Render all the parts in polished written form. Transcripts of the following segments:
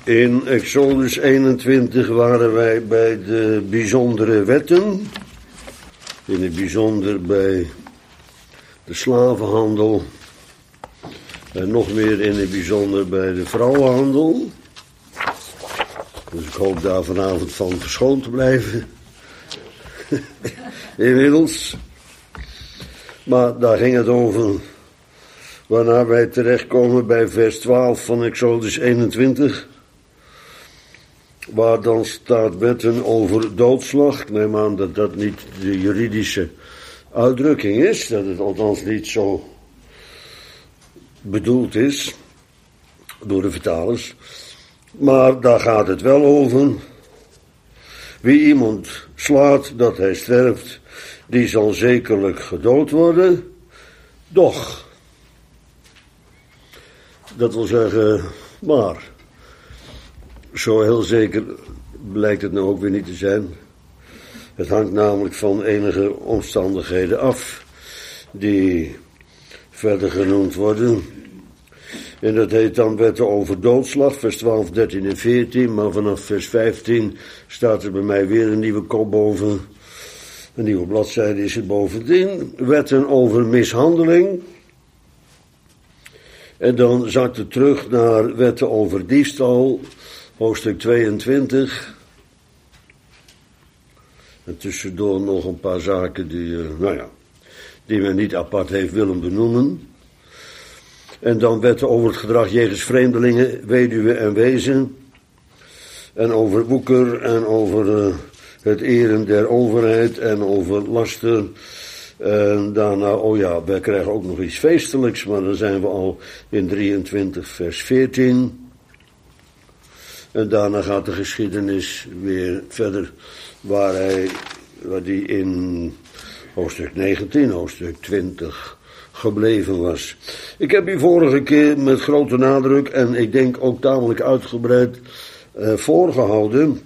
In Exodus 21 waren wij bij de bijzondere wetten. In het bijzonder bij de slavenhandel. En nog meer in het bijzonder bij de vrouwenhandel. Dus ik hoop daar vanavond van verschoond te blijven. Inmiddels. Maar daar ging het over. Waarna wij terechtkomen bij vers 12 van Exodus 21. Waar dan staat wetten over doodslag. Ik neem aan dat dat niet de juridische uitdrukking is. Dat het althans niet zo bedoeld is door de vertalers. Maar daar gaat het wel over. Wie iemand slaat dat hij sterft, die zal zekerlijk gedood worden. Doch, dat wil zeggen, maar zo heel zeker blijkt het nou ook weer niet te zijn. Het hangt namelijk van enige omstandigheden af die verder genoemd worden. En dat heet dan wetten over doodslag, vers 12, 13 en 14. Maar vanaf vers 15 staat er bij mij weer een nieuwe kop boven. Een nieuwe bladzijde is het bovendien. Wetten over mishandeling. En dan zakt het terug naar wetten over diefstal, hoofdstuk 22. En tussendoor nog een paar zaken die men niet apart heeft willen benoemen. En dan wetten over het gedrag jegens vreemdelingen, weduwen en wezen. En over woeker en over het eren der overheid en over laster. En daarna, wij krijgen ook nog iets feestelijks, maar dan zijn we al in 23 vers 14. En daarna gaat de geschiedenis weer verder, waar die in hoofdstuk 19, hoofdstuk 20 gebleven was. Ik heb u vorige keer met grote nadruk en ik denk ook tamelijk uitgebreid voorgehouden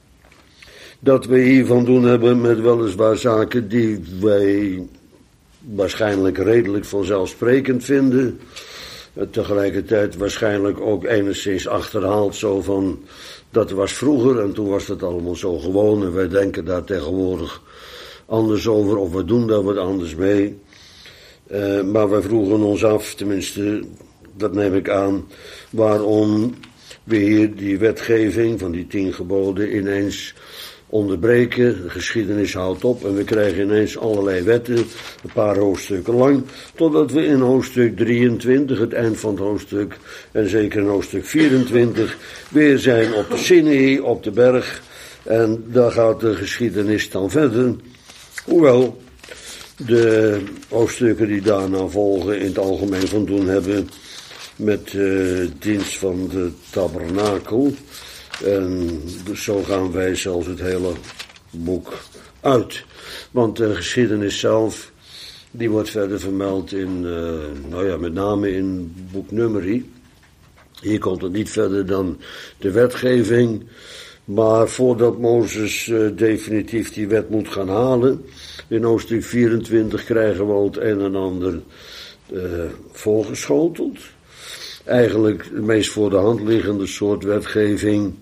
dat we hier van doen hebben met weliswaar zaken die wij waarschijnlijk redelijk vanzelfsprekend vinden. Tegelijkertijd waarschijnlijk ook enigszins achterhaald zo van, dat was vroeger en toen was dat allemaal zo gewoon en wij denken daar tegenwoordig anders over of we doen daar wat anders mee. Maar wij vroegen ons af, tenminste, dat neem ik aan, waarom we hier die wetgeving van die 10 geboden ineens onderbreken. De geschiedenis houdt op en we krijgen ineens allerlei wetten, een paar hoofdstukken lang, totdat we in hoofdstuk 23, het eind van het hoofdstuk, en zeker in hoofdstuk 24, weer zijn op de Sinaï, op de berg, en daar gaat de geschiedenis dan verder. Hoewel de hoofdstukken die daarna volgen in het algemeen van doen hebben met dienst van de tabernakel. En dus zo gaan wij zelfs het hele boek uit. Want de geschiedenis zelf, die wordt verder vermeld in, met name in boek Numeri. Hier komt het niet verder dan de wetgeving. Maar voordat Mozes definitief die wet moet gaan halen, in hoofdstuk 24 krijgen we al het een en ander voorgeschoteld. Eigenlijk de meest voor de hand liggende soort wetgeving.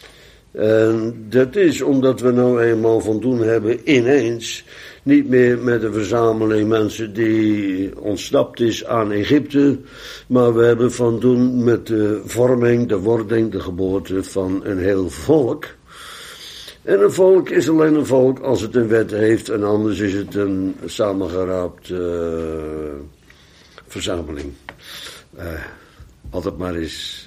En dat is omdat we nou eenmaal van doen hebben ineens, niet meer met een verzameling mensen die ontsnapt is aan Egypte, maar we hebben van doen met de vorming, de wording, de geboorte van een heel volk. En een volk is alleen een volk als het een wet heeft en anders is het een samengeraapt verzameling. Altijd maar eens.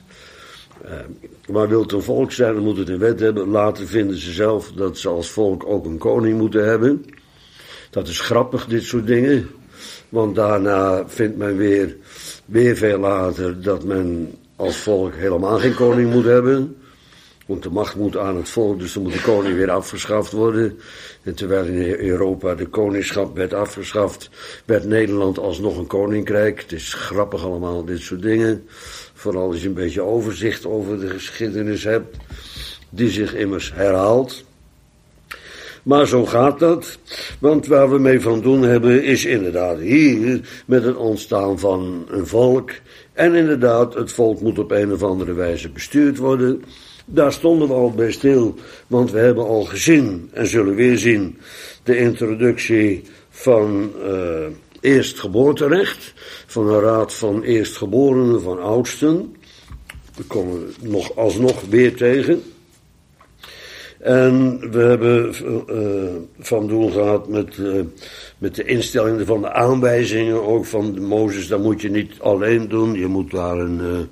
Maar wil het een volk zijn, dan moet het een wet hebben. Later vinden ze zelf dat ze als volk ook een koning moeten hebben. Dat is grappig, dit soort dingen. Want daarna vindt men weer veel later dat men als volk helemaal geen koning moet hebben. Want de macht moet aan het volk, dus dan moet de koning weer afgeschaft worden. En terwijl in Europa de koningschap werd afgeschaft, werd Nederland alsnog een koninkrijk. Het is grappig allemaal, dit soort dingen. Vooral als je een beetje overzicht over de geschiedenis hebt, die zich immers herhaalt. Maar zo gaat dat, want waar we mee van doen hebben is inderdaad hier met het ontstaan van een volk. En inderdaad, het volk moet op een of andere wijze bestuurd worden. Daar stonden we al bij stil, want we hebben al gezien en zullen weer zien de introductie van eerstgeboorterecht, van een raad van eerstgeborenen, van oudsten. Daar komen we nog alsnog weer tegen. En we hebben van doen gehad met de instellingen van de aanwijzingen, ook van Mozes. Dat moet je niet alleen doen, je moet daar een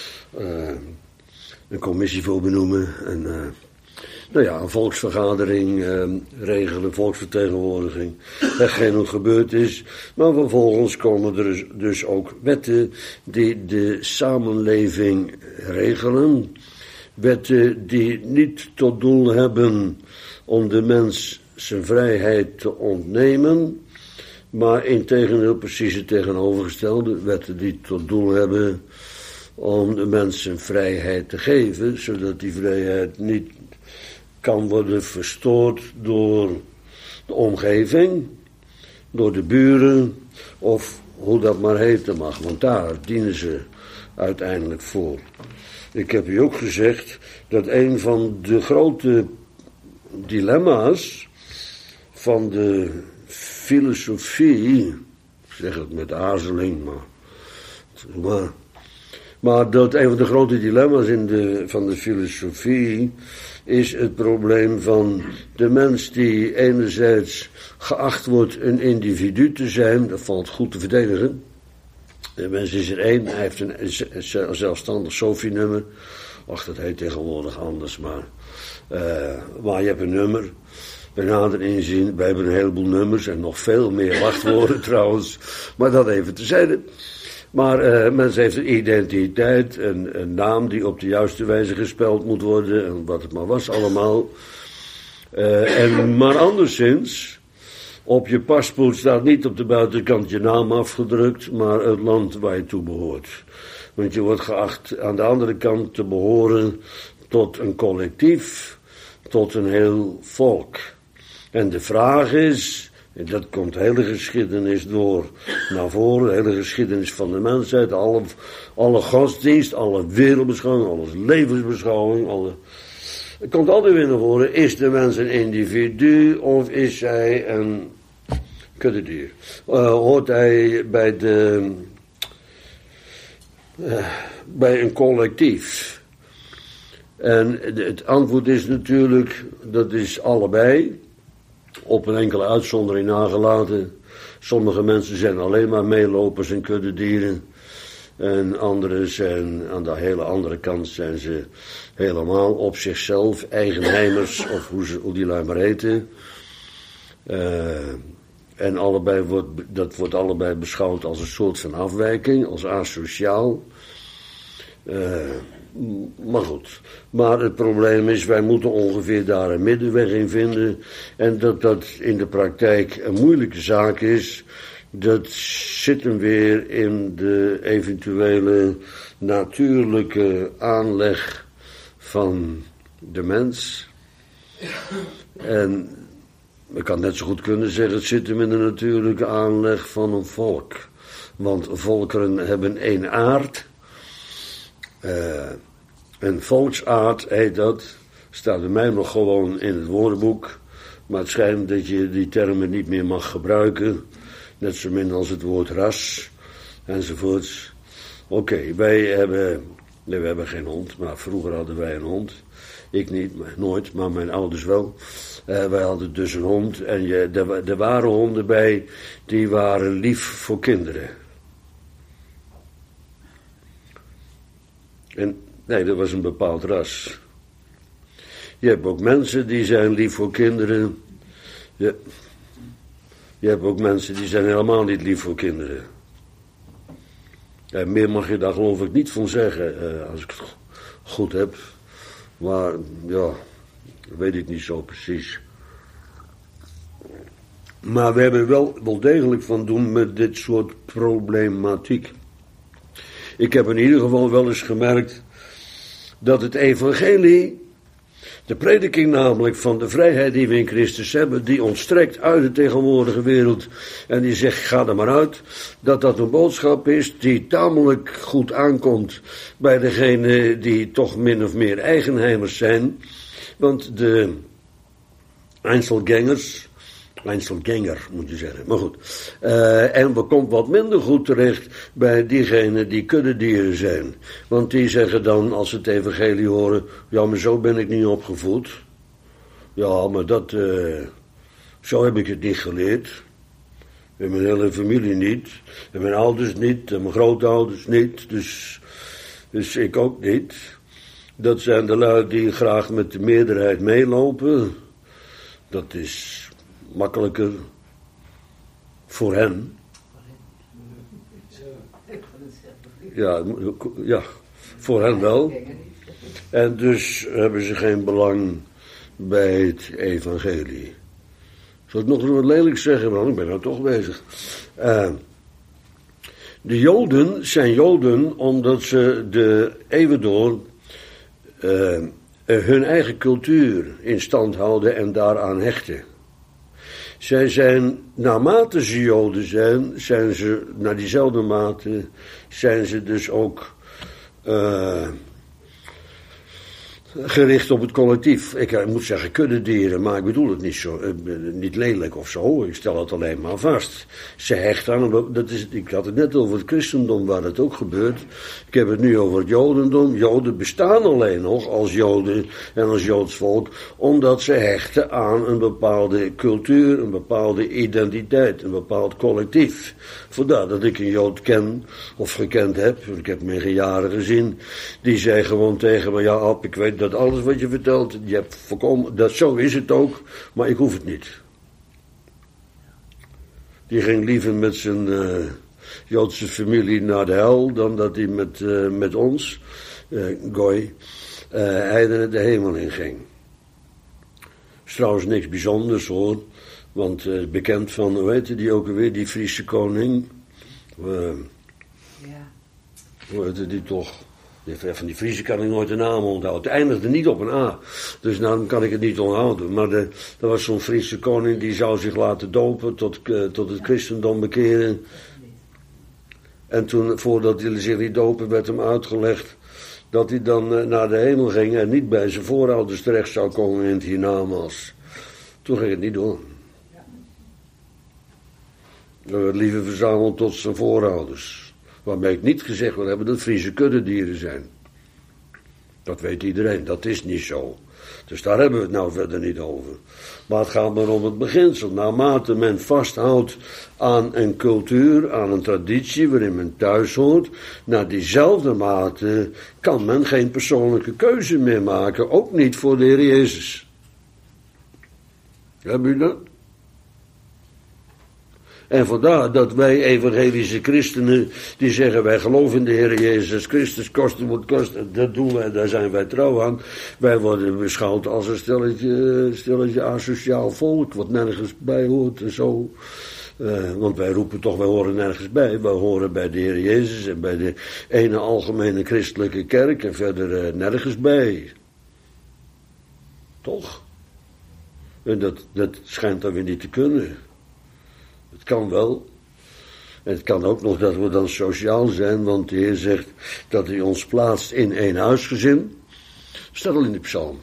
commissie voor benoemen. En een volksvergadering regelen, volksvertegenwoordiging. Hetgeen wat gebeurd is. Maar vervolgens komen er dus ook wetten die de samenleving regelen. Wetten die niet tot doel hebben om de mens zijn vrijheid te ontnemen, maar integendeel precies het tegenovergestelde. Wetten die tot doel hebben om de mens zijn vrijheid te geven, zodat die vrijheid niet kan worden verstoord door de omgeving, door de buren, of hoe dat maar heten mag, want daar dienen ze uiteindelijk voor. Ik heb u ook gezegd dat een van de grote dilemma's van de filosofie, ik zeg het met aarzeling, maar dat een van de grote dilemma's van de filosofie is het probleem van de mens die enerzijds geacht wordt een individu te zijn, dat valt goed te verdedigen. De mens is er één, hij heeft een zelfstandig SOFI-nummer. Ach, dat heet tegenwoordig anders, maar je hebt een nummer. Bij nader inzien, wij hebben een heleboel nummers en nog veel meer wachtwoorden trouwens. Maar dat even terzijde. Maar mens heeft een identiteit, een naam die op de juiste wijze gespeld moet worden en wat het maar was allemaal. Maar anderszins, op je paspoort staat niet op de buitenkant je naam afgedrukt, maar het land waar je toe behoort. Want je wordt geacht aan de andere kant te behoren tot een collectief, tot een heel volk. En de vraag is, en dat komt de hele geschiedenis door naar voren, de hele geschiedenis van de mensheid, alle godsdienst, alle wereldbeschouwing, alle levensbeschouwing, het komt altijd weer naar voren, is de mens een individu of is hij een kuddedier? Hoort hij bij een collectief? En het antwoord is natuurlijk, dat is allebei, op een enkele uitzondering nagelaten. Sommige mensen zijn alleen maar meelopers en kuddedieren. En anderen zijn, aan de hele andere kant zijn ze helemaal op zichzelf, eigenheimers, of hoe die lui maar heten. En dat wordt allebei beschouwd als een soort van afwijking, als asociaal. Maar goed. Maar het probleem is, wij moeten ongeveer daar een middenweg in vinden. En dat in de praktijk een moeilijke zaak is, dat zit hem weer in de eventuele natuurlijke aanleg van de mens. En ik kan net zo goed kunnen zeggen, het zit hem in de natuurlijke aanleg van een volk. Want volkeren hebben één aard. Een volksaard heet dat. Staat bij mij nog gewoon in het woordenboek. Maar het schijnt dat je die termen niet meer mag gebruiken. Net zo min als het woord ras. Enzovoorts. Oké, wij hebben geen hond. Maar vroeger hadden wij een hond. Ik niet, nooit, maar mijn ouders wel. Wij hadden dus een hond. En er waren honden bij. Die waren lief voor kinderen. Nee, dat was een bepaald ras. Je hebt ook mensen die zijn lief voor kinderen. Je hebt ook mensen die zijn helemaal niet lief voor kinderen. En meer mag je daar geloof ik niet van zeggen, als ik het goed heb. Maar ja, weet ik niet zo precies. Maar we hebben wel degelijk van doen met dit soort problematiek. Ik heb in ieder geval wel eens gemerkt dat het evangelie De prediking namelijk van de vrijheid die we in Christus hebben, die ontstrekt uit de tegenwoordige wereld en die zegt, ga er maar uit, dat een boodschap is die tamelijk goed aankomt bij degenen die toch min of meer eigenheimers zijn, want de Einzelgänger moet je zeggen, maar goed. En we komt wat minder goed terecht bij diegenen die kuddedieren zijn. Want die zeggen dan, als ze het evangelie horen, ja, maar zo ben ik niet opgevoed. Ja, maar zo heb ik het niet geleerd. En mijn hele familie niet. En mijn ouders niet. En mijn grootouders niet. Dus ik ook niet. Dat zijn de lui die graag met de meerderheid meelopen. Dat is makkelijker voor hen. Ja, voor hen wel. En dus hebben ze geen belang bij het evangelie. Zal ik nog eens wat lelijk zeggen, want ik ben nou toch bezig. De Joden zijn Joden omdat ze de eeuwen door hun eigen cultuur in stand houden en daaraan hechten. Zij zijn, naarmate ze Joden zijn ze, naar diezelfde mate, zijn ze dus ook gericht op het collectief. Ik moet zeggen kuddedieren, maar ik bedoel het niet zo, niet lelijk of zo. Ik stel het alleen maar vast. Ze hechten aan, ik had het net over het christendom waar het ook gebeurt. Ik heb het nu over het jodendom. Joden bestaan alleen nog als Joden en als Joods volk, omdat ze hechten aan een bepaalde cultuur, een bepaalde identiteit, een bepaald collectief. Vandaar dat ik een Jood ken, of gekend heb, ik heb hem in jaren gezien, die zei gewoon tegen me, ja Ab, ik weet dat alles wat je vertelt, je hebt voorkomen, zo is het ook, maar ik hoef het niet. Die ging liever met zijn Joodse familie naar de hel, dan dat hij met ons, Goy, heidenen de hemel in ging. Is trouwens niks bijzonders hoor, want bekend van, hoe heette die ook alweer, die Friese koning? Hoe heette die toch? Van die Friese kan ik nooit de naam onthouden. Het eindigde niet op een A. Dus dan kan ik het niet onthouden. Maar er was zo'n Friese koning die zou zich laten dopen, tot het christendom bekeren. En toen, voordat hij zich liet dopen, werd hem uitgelegd dat hij dan naar de hemel ging en niet bij zijn voorouders terecht zou komen in het hiernamaals. Toen ging het niet door. Hij werd liever verzameld tot zijn voorouders. Waarmee ik niet gezegd wil hebben dat Friese kuddedieren zijn. Dat weet iedereen, dat is niet zo. Dus daar hebben we het nou verder niet over. Maar het gaat maar om het beginsel. Naarmate men vasthoudt aan een cultuur, aan een traditie waarin men thuis hoort, naar diezelfde mate kan men geen persoonlijke keuze meer maken. Ook niet voor de Heer Jezus. Hebben jullie dat? En vandaar dat wij evangelische christenen, die zeggen wij geloven in de Heer Jezus Christus, kosten moet kosten, dat doen wij, daar zijn wij trouw aan. Wij worden beschouwd als een stelletje asociaal volk, wat nergens bij hoort en zo. Want wij roepen toch, wij horen nergens bij. Wij horen bij de Heer Jezus en bij de ene algemene christelijke kerk en verder nergens bij. Toch? En dat schijnt dan weer niet te kunnen. Het kan wel. En het kan ook nog dat we dan sociaal zijn, want de Heer zegt dat hij ons plaatst in één huisgezin. Staat al in de psalm.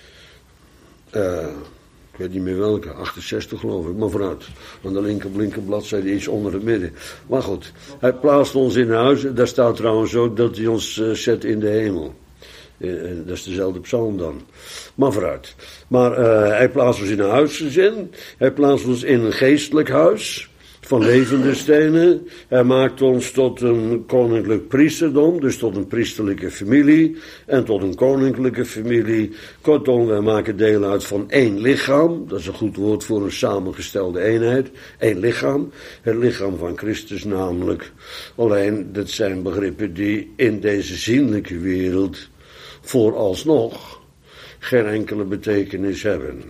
Ik weet niet meer welke, 68 geloof ik, maar vooruit. Aan de linker bladzijde iets onder het midden. Maar goed, hij plaatst ons in een huis. Daar staat trouwens ook dat hij ons zet in de hemel. Dat is dezelfde psalm dan. Maar vooruit. Maar hij plaatst ons in een huisgezin. Hij plaatst ons in een geestelijk huis. Van levende stenen. Hij maakt ons tot een koninklijk priesterdom. Dus tot een priesterlijke familie. En tot een koninklijke familie. Kortom, wij maken deel uit van één lichaam. Dat is een goed woord voor een samengestelde eenheid. Eén lichaam. Het lichaam van Christus namelijk. Alleen, dat zijn begrippen die in deze zienlijke wereld vooralsnog geen enkele betekenis hebben.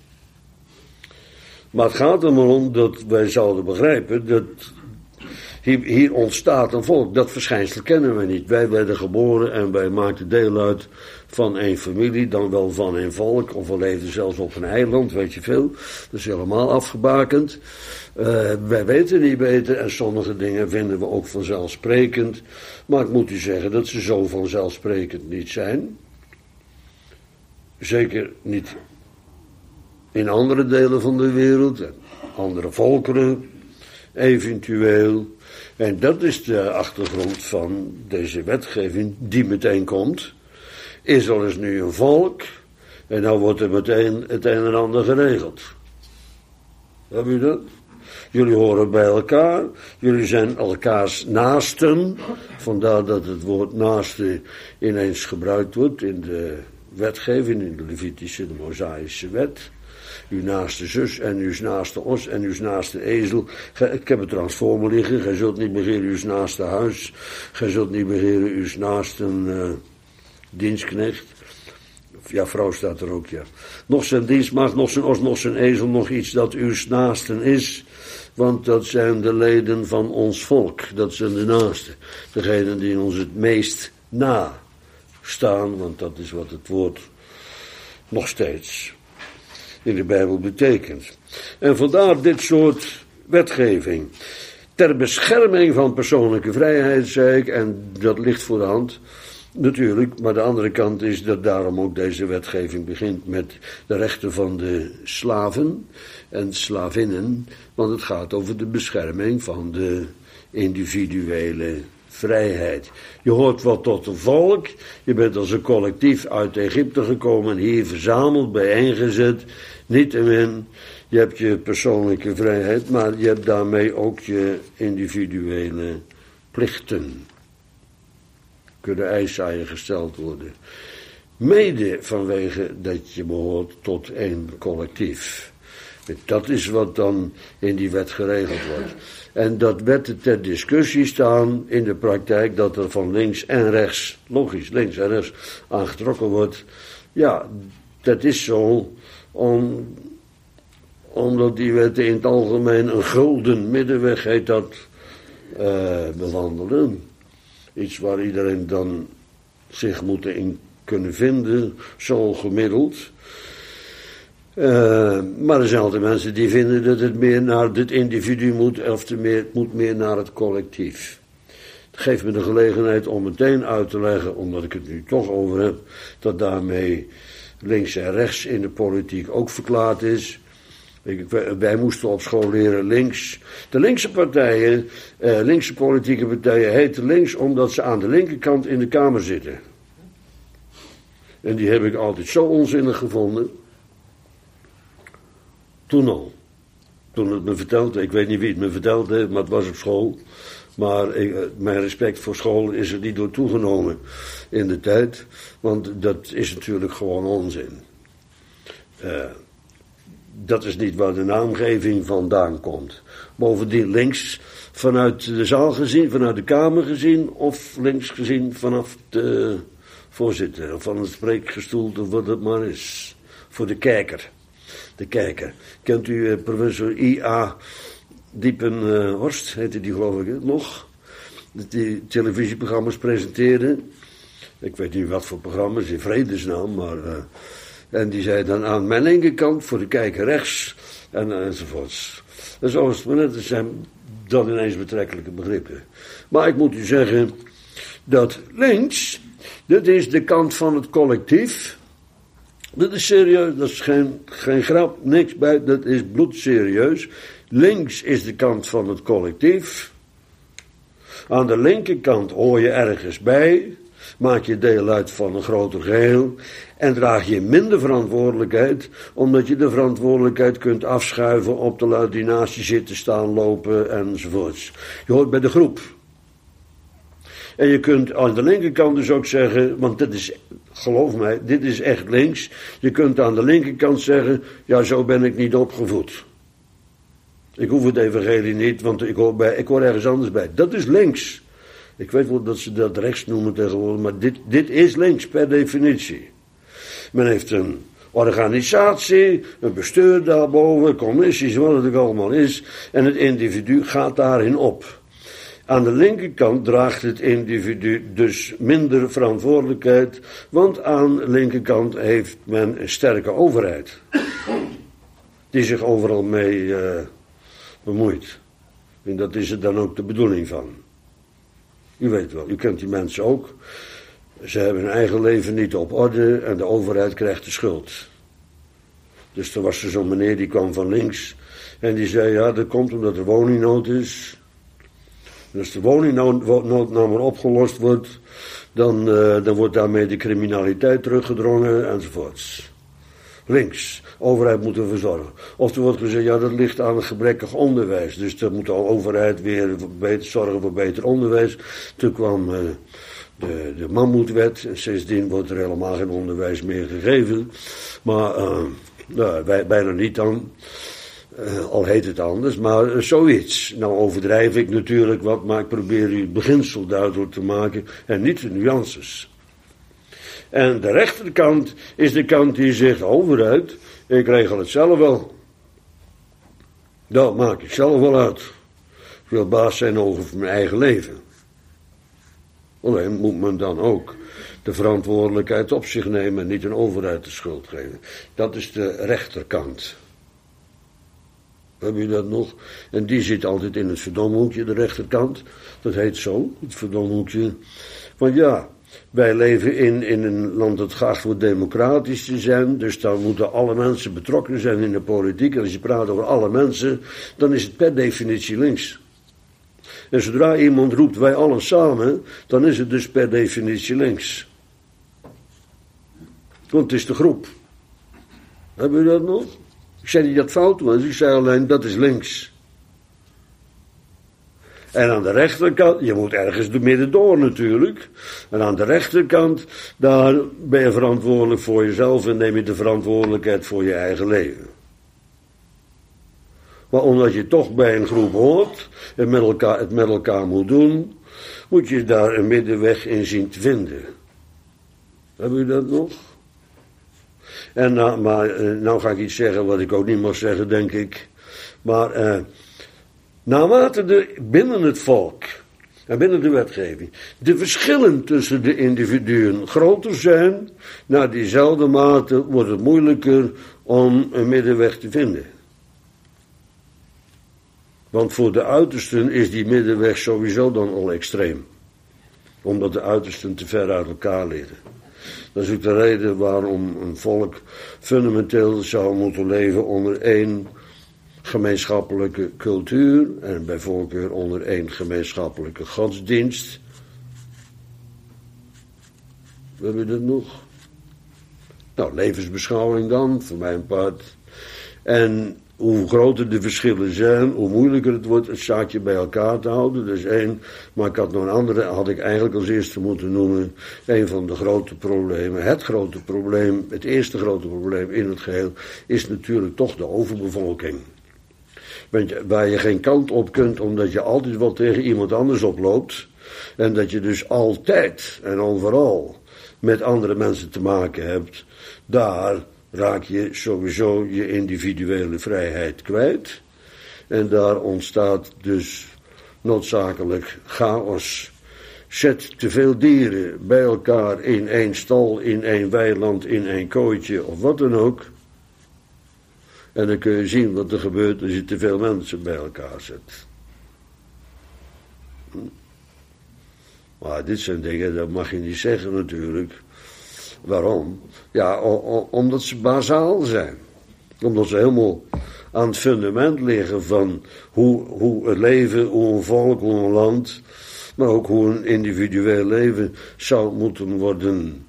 Maar het gaat er maar om dat wij zouden begrijpen dat hier ontstaat een volk. Dat verschijnsel kennen wij niet. Wij werden geboren en wij maakten deel uit van één familie, dan wel van één volk, of we leefden zelfs op een eiland, weet je veel. Dat is helemaal afgebakend. Wij weten niet beter en sommige dingen vinden we ook vanzelfsprekend. Maar ik moet u zeggen dat ze zo vanzelfsprekend niet zijn. Zeker niet in andere delen van de wereld, en andere volkeren, eventueel. En dat is de achtergrond van deze wetgeving die meteen komt. Israël is nu een volk en dan wordt er meteen het een en ander geregeld. Heb u dat? Jullie horen bij elkaar, jullie zijn elkaars naasten. Vandaar dat het woord naaste ineens gebruikt wordt in de wetgeving, in de Levitische, de Mosaïsche wet. Uw naaste zus en uw naaste os en uw naaste ezel. Ik heb het trouwens voor me liggen. Gij zult niet begeren uw naaste huis. Gij zult niet begeren uw naaste dienstknecht. Ja, vrouw staat er ook, ja. Nog zijn dienstmaagd, nog zijn os, nog zijn ezel, nog iets dat uw naasten is. Want dat zijn de leden van ons volk. Dat zijn de naasten. Degenen die ons het meest nastaan. Want dat is wat het woord nog steeds in de Bijbel betekent. En vandaar dit soort wetgeving. Ter bescherming van persoonlijke vrijheid, zei ik, en dat ligt voor de hand, natuurlijk, maar de andere kant is dat daarom ook deze wetgeving begint met de rechten van de slaven en slavinnen, want het gaat over de bescherming van de individuele vrijheid. Je hoort wat tot een volk, je bent als een collectief uit Egypte gekomen, hier verzameld, bijeengezet, niettemin, je hebt je persoonlijke vrijheid, maar je hebt daarmee ook je individuele plichten. Kunnen eisen aan je gesteld worden. Mede vanwege dat je behoort tot één collectief. Dat is wat dan in die wet geregeld wordt. En dat wetten ter discussie staan in de praktijk, dat er van links en rechts, logisch, links en rechts aangetrokken wordt. Ja, dat is zo, omdat die wetten in het algemeen een gulden middenweg heet dat bewandelen. Iets waar iedereen dan zich moet in kunnen vinden, zo gemiddeld. Maar er zijn altijd mensen die vinden dat het meer naar het individu moet, of het moet meer naar het collectief. Het geeft me de gelegenheid om meteen uit te leggen, omdat ik het nu toch over heb, dat daarmee links en rechts in de politiek ook verklaard is. Wij moesten op school leren links. De linkse partijen, linkse politieke partijen heten links omdat ze aan de linkerkant in de Kamer zitten. En die heb ik altijd zo onzinnig gevonden. Toen al. Toen het me vertelde, ik weet niet wie het me vertelde, maar het was op school. Maar mijn respect voor school is er niet door toegenomen in de tijd. Want dat is natuurlijk gewoon onzin. Dat is niet waar de naamgeving vandaan komt. Bovendien links vanuit de zaal gezien, vanuit de Kamer gezien, of links gezien vanaf de voorzitter, of van het spreekgestoelte, of wat het maar is. Voor de kijker. De kijker. Kent u professor I.A. Diepenhorst, heette die geloof ik nog, die televisieprogramma's presenteerde. Ik weet niet wat voor programma's, in vredesnaam, maar en die zei dan aan mijn linkerkant, voor de kijker rechts, enzovoorts. En zo is het maar net, dat zijn dan ineens betrekkelijke begrippen. Maar ik moet u zeggen, dat links, dat is de kant van het collectief. Dat is serieus, dat is geen grap, niks bij, dat is bloedserieus. Links is de kant van het collectief. Aan de linkerkant hoor je ergens bij, maak je deel uit van een groter geheel en draag je minder verantwoordelijkheid, omdat je de verantwoordelijkheid kunt afschuiven op de lui die naast je zitten, staan, lopen enzovoorts. Je hoort bij de groep. En je kunt aan de linkerkant dus ook zeggen, want dit is, geloof mij, dit is echt links. Je kunt aan de linkerkant zeggen, ja, zo ben ik niet opgevoed. Ik hoef het evangelie niet, want ik hoor ergens anders bij. Dat is links. Ik weet wel dat ze dat rechts noemen tegenwoordig, maar dit is links per definitie. Men heeft een organisatie, een bestuur daarboven, commissies, wat het ook allemaal is, en het individu gaat daarin op. Aan de linkerkant draagt het individu dus minder verantwoordelijkheid, want aan de linkerkant heeft men een sterke overheid, die zich overal mee bemoeit. En dat is er dan ook de bedoeling van. U weet wel, u kent die mensen ook. Ze hebben hun eigen leven niet op orde en de overheid krijgt de schuld. Dus er was er zo'n meneer die kwam van links en die zei, ja, dat komt omdat er woningnood is. En als de woningnood nou maar opgelost wordt, dan wordt daarmee de criminaliteit teruggedrongen enzovoorts. Links, overheid moet ervoor zorgen. Of er wordt gezegd, ja, dat ligt aan een gebrekkig onderwijs. Dus dan moet de overheid weer zorgen voor beter onderwijs. Toen kwam de Mammoetwet en sindsdien wordt er helemaal geen onderwijs meer gegeven. Maar bijna niet dan. Al heet het anders, maar zoiets. Nou overdrijf ik natuurlijk wat, maar ik probeer u het beginsel duidelijk te maken en niet de nuances. En de rechterkant is de kant die zegt, overheid, ik regel het zelf wel. Dat maak ik zelf wel uit. Ik wil baas zijn over mijn eigen leven. Alleen moet men dan ook de verantwoordelijkheid op zich nemen en niet een overheid de schuld geven. Dat is de rechterkant. Heb je dat nog? En die zit altijd in het verdomhoekje, de rechterkant. Dat heet zo, het verdomhoekje. Want ja, wij leven in een land dat geacht wordt democratisch te zijn. Dus dan moeten alle mensen betrokken zijn in de politiek. En als je praat over alle mensen, dan is het per definitie links. En zodra iemand roept wij allen samen, dan is het dus per definitie links. Want het is de groep. Hebben we dat nog? Ik zei niet dat fout was, ik zei alleen dat is links. En aan de rechterkant, je moet ergens de midden door natuurlijk. En aan de rechterkant, daar ben je verantwoordelijk voor jezelf en neem je de verantwoordelijkheid voor je eigen leven. Maar omdat je toch bij een groep hoort en het met elkaar moet doen, moet je daar een middenweg in zien te vinden. Hebben jullie dat nog? En nou ga ik iets zeggen wat ik ook niet mag zeggen, denk ik. Maar naarmate binnen het volk en binnen de wetgeving de verschillen tussen de individuen groter zijn, naar diezelfde mate wordt het moeilijker om een middenweg te vinden. Want voor de uitersten is die middenweg sowieso dan al extreem. Omdat de uitersten te ver uit elkaar liggen. Dat is ook de reden waarom een volk fundamenteel zou moeten leven onder één gemeenschappelijke cultuur en bij voorkeur onder één gemeenschappelijke godsdienst. We hebben dat nog. Nou, levensbeschouwing dan, voor mijn part. En hoe groter de verschillen zijn, hoe moeilijker het wordt het zaakje bij elkaar te houden. Dat is één, maar ik had nog een andere, had ik eigenlijk als eerste moeten noemen, een van de grote problemen. Het grote probleem, het eerste grote probleem in het geheel, is natuurlijk toch de overbevolking. Waar je geen kant op kunt, omdat je altijd wel tegen iemand anders oploopt. En dat je dus altijd en overal met andere mensen te maken hebt, daar raak je sowieso je individuele vrijheid kwijt. En daar ontstaat dus noodzakelijk chaos. Zet te veel dieren bij elkaar in één stal, in één weiland, in één kooitje of wat dan ook. En dan kun je zien wat er gebeurt als je te veel mensen bij elkaar zet. Maar dit zijn dingen, dat mag je niet zeggen natuurlijk. Waarom? Ja, omdat ze bazaal zijn. Omdat ze helemaal aan het fundament liggen van hoe het leven, hoe een volk, hoe een land, maar ook hoe een individueel leven zou moeten worden